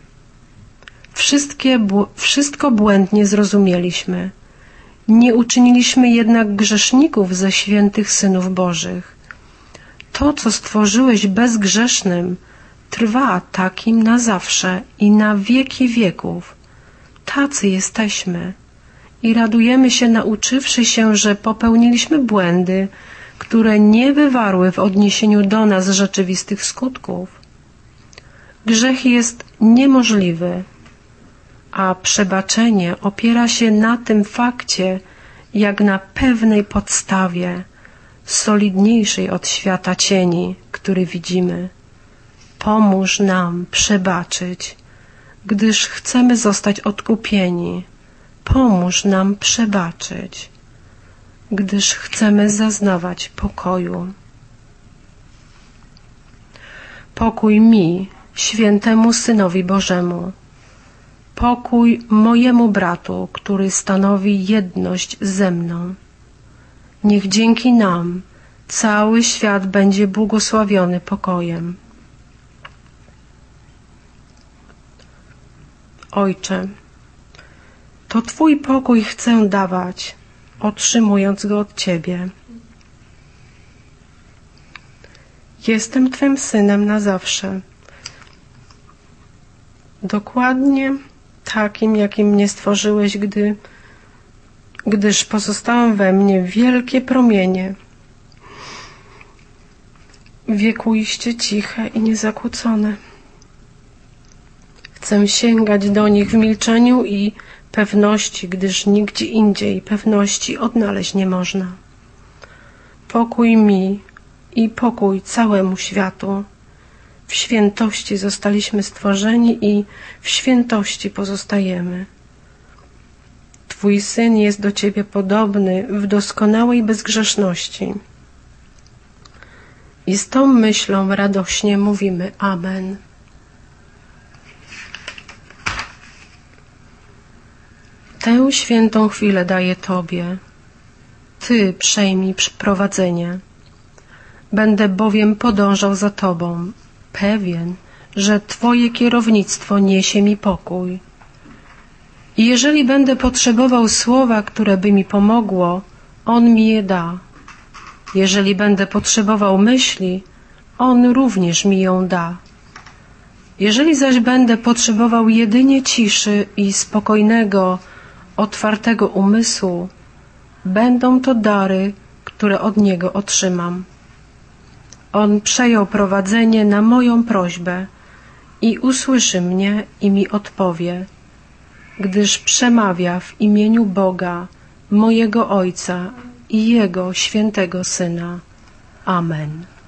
Wszystko błędnie zrozumieliśmy. Nie uczyniliśmy jednak grzeszników ze świętych synów Bożych. To, co stworzyłeś bezgrzesznym, trwa takim na zawsze i na wieki wieków. Tacy jesteśmy i radujemy się, nauczywszy się, że popełniliśmy błędy, które nie wywarły w odniesieniu do nas rzeczywistych skutków. Grzech jest niemożliwy, a przebaczenie opiera się na tym fakcie, jak na pewnej podstawie, solidniejszej od świata cieni, który widzimy. Pomóż nam przebaczyć, gdyż chcemy zostać odkupieni. Pomóż nam przebaczyć, gdyż chcemy zaznawać pokoju. Pokój mi, świętemu Synowi Bożemu. Pokój mojemu bratu, który stanowi jedność ze mną. Niech dzięki nam cały świat będzie błogosławiony pokojem. Ojcze, to Twój pokój chcę dawać, otrzymując go od Ciebie. Jestem Twym synem na zawsze. Dokładnie takim, jakim mnie stworzyłeś, gdyż pozostają we mnie wielkie promienie, wiekuiście ciche i niezakłócone. Chcę sięgać do nich w milczeniu i pewności, gdyż nigdzie indziej pewności odnaleźć nie można. Pokój mi i pokój całemu światu. W świętości zostaliśmy stworzeni i w świętości pozostajemy. Twój Syn jest do Ciebie podobny w doskonałej bezgrzeszności. I z tą myślą radośnie mówimy Amen. Tę świętą chwilę daję Tobie. Ty przejmij prowadzenie. Będę bowiem podążał za Tobą, pewien, że Twoje kierownictwo niesie mi pokój. I jeżeli będę potrzebował słowa, które by mi pomogło, On mi je da. Jeżeli będę potrzebował myśli, On również mi ją da. Jeżeli zaś będę potrzebował jedynie ciszy i spokojnego, otwartego umysłu, będą to dary, które od Niego otrzymam. On przejął prowadzenie na moją prośbę i usłyszy mnie i mi odpowie, gdyż przemawia w imieniu Boga, mojego Ojca i Jego świętego Syna. Amen.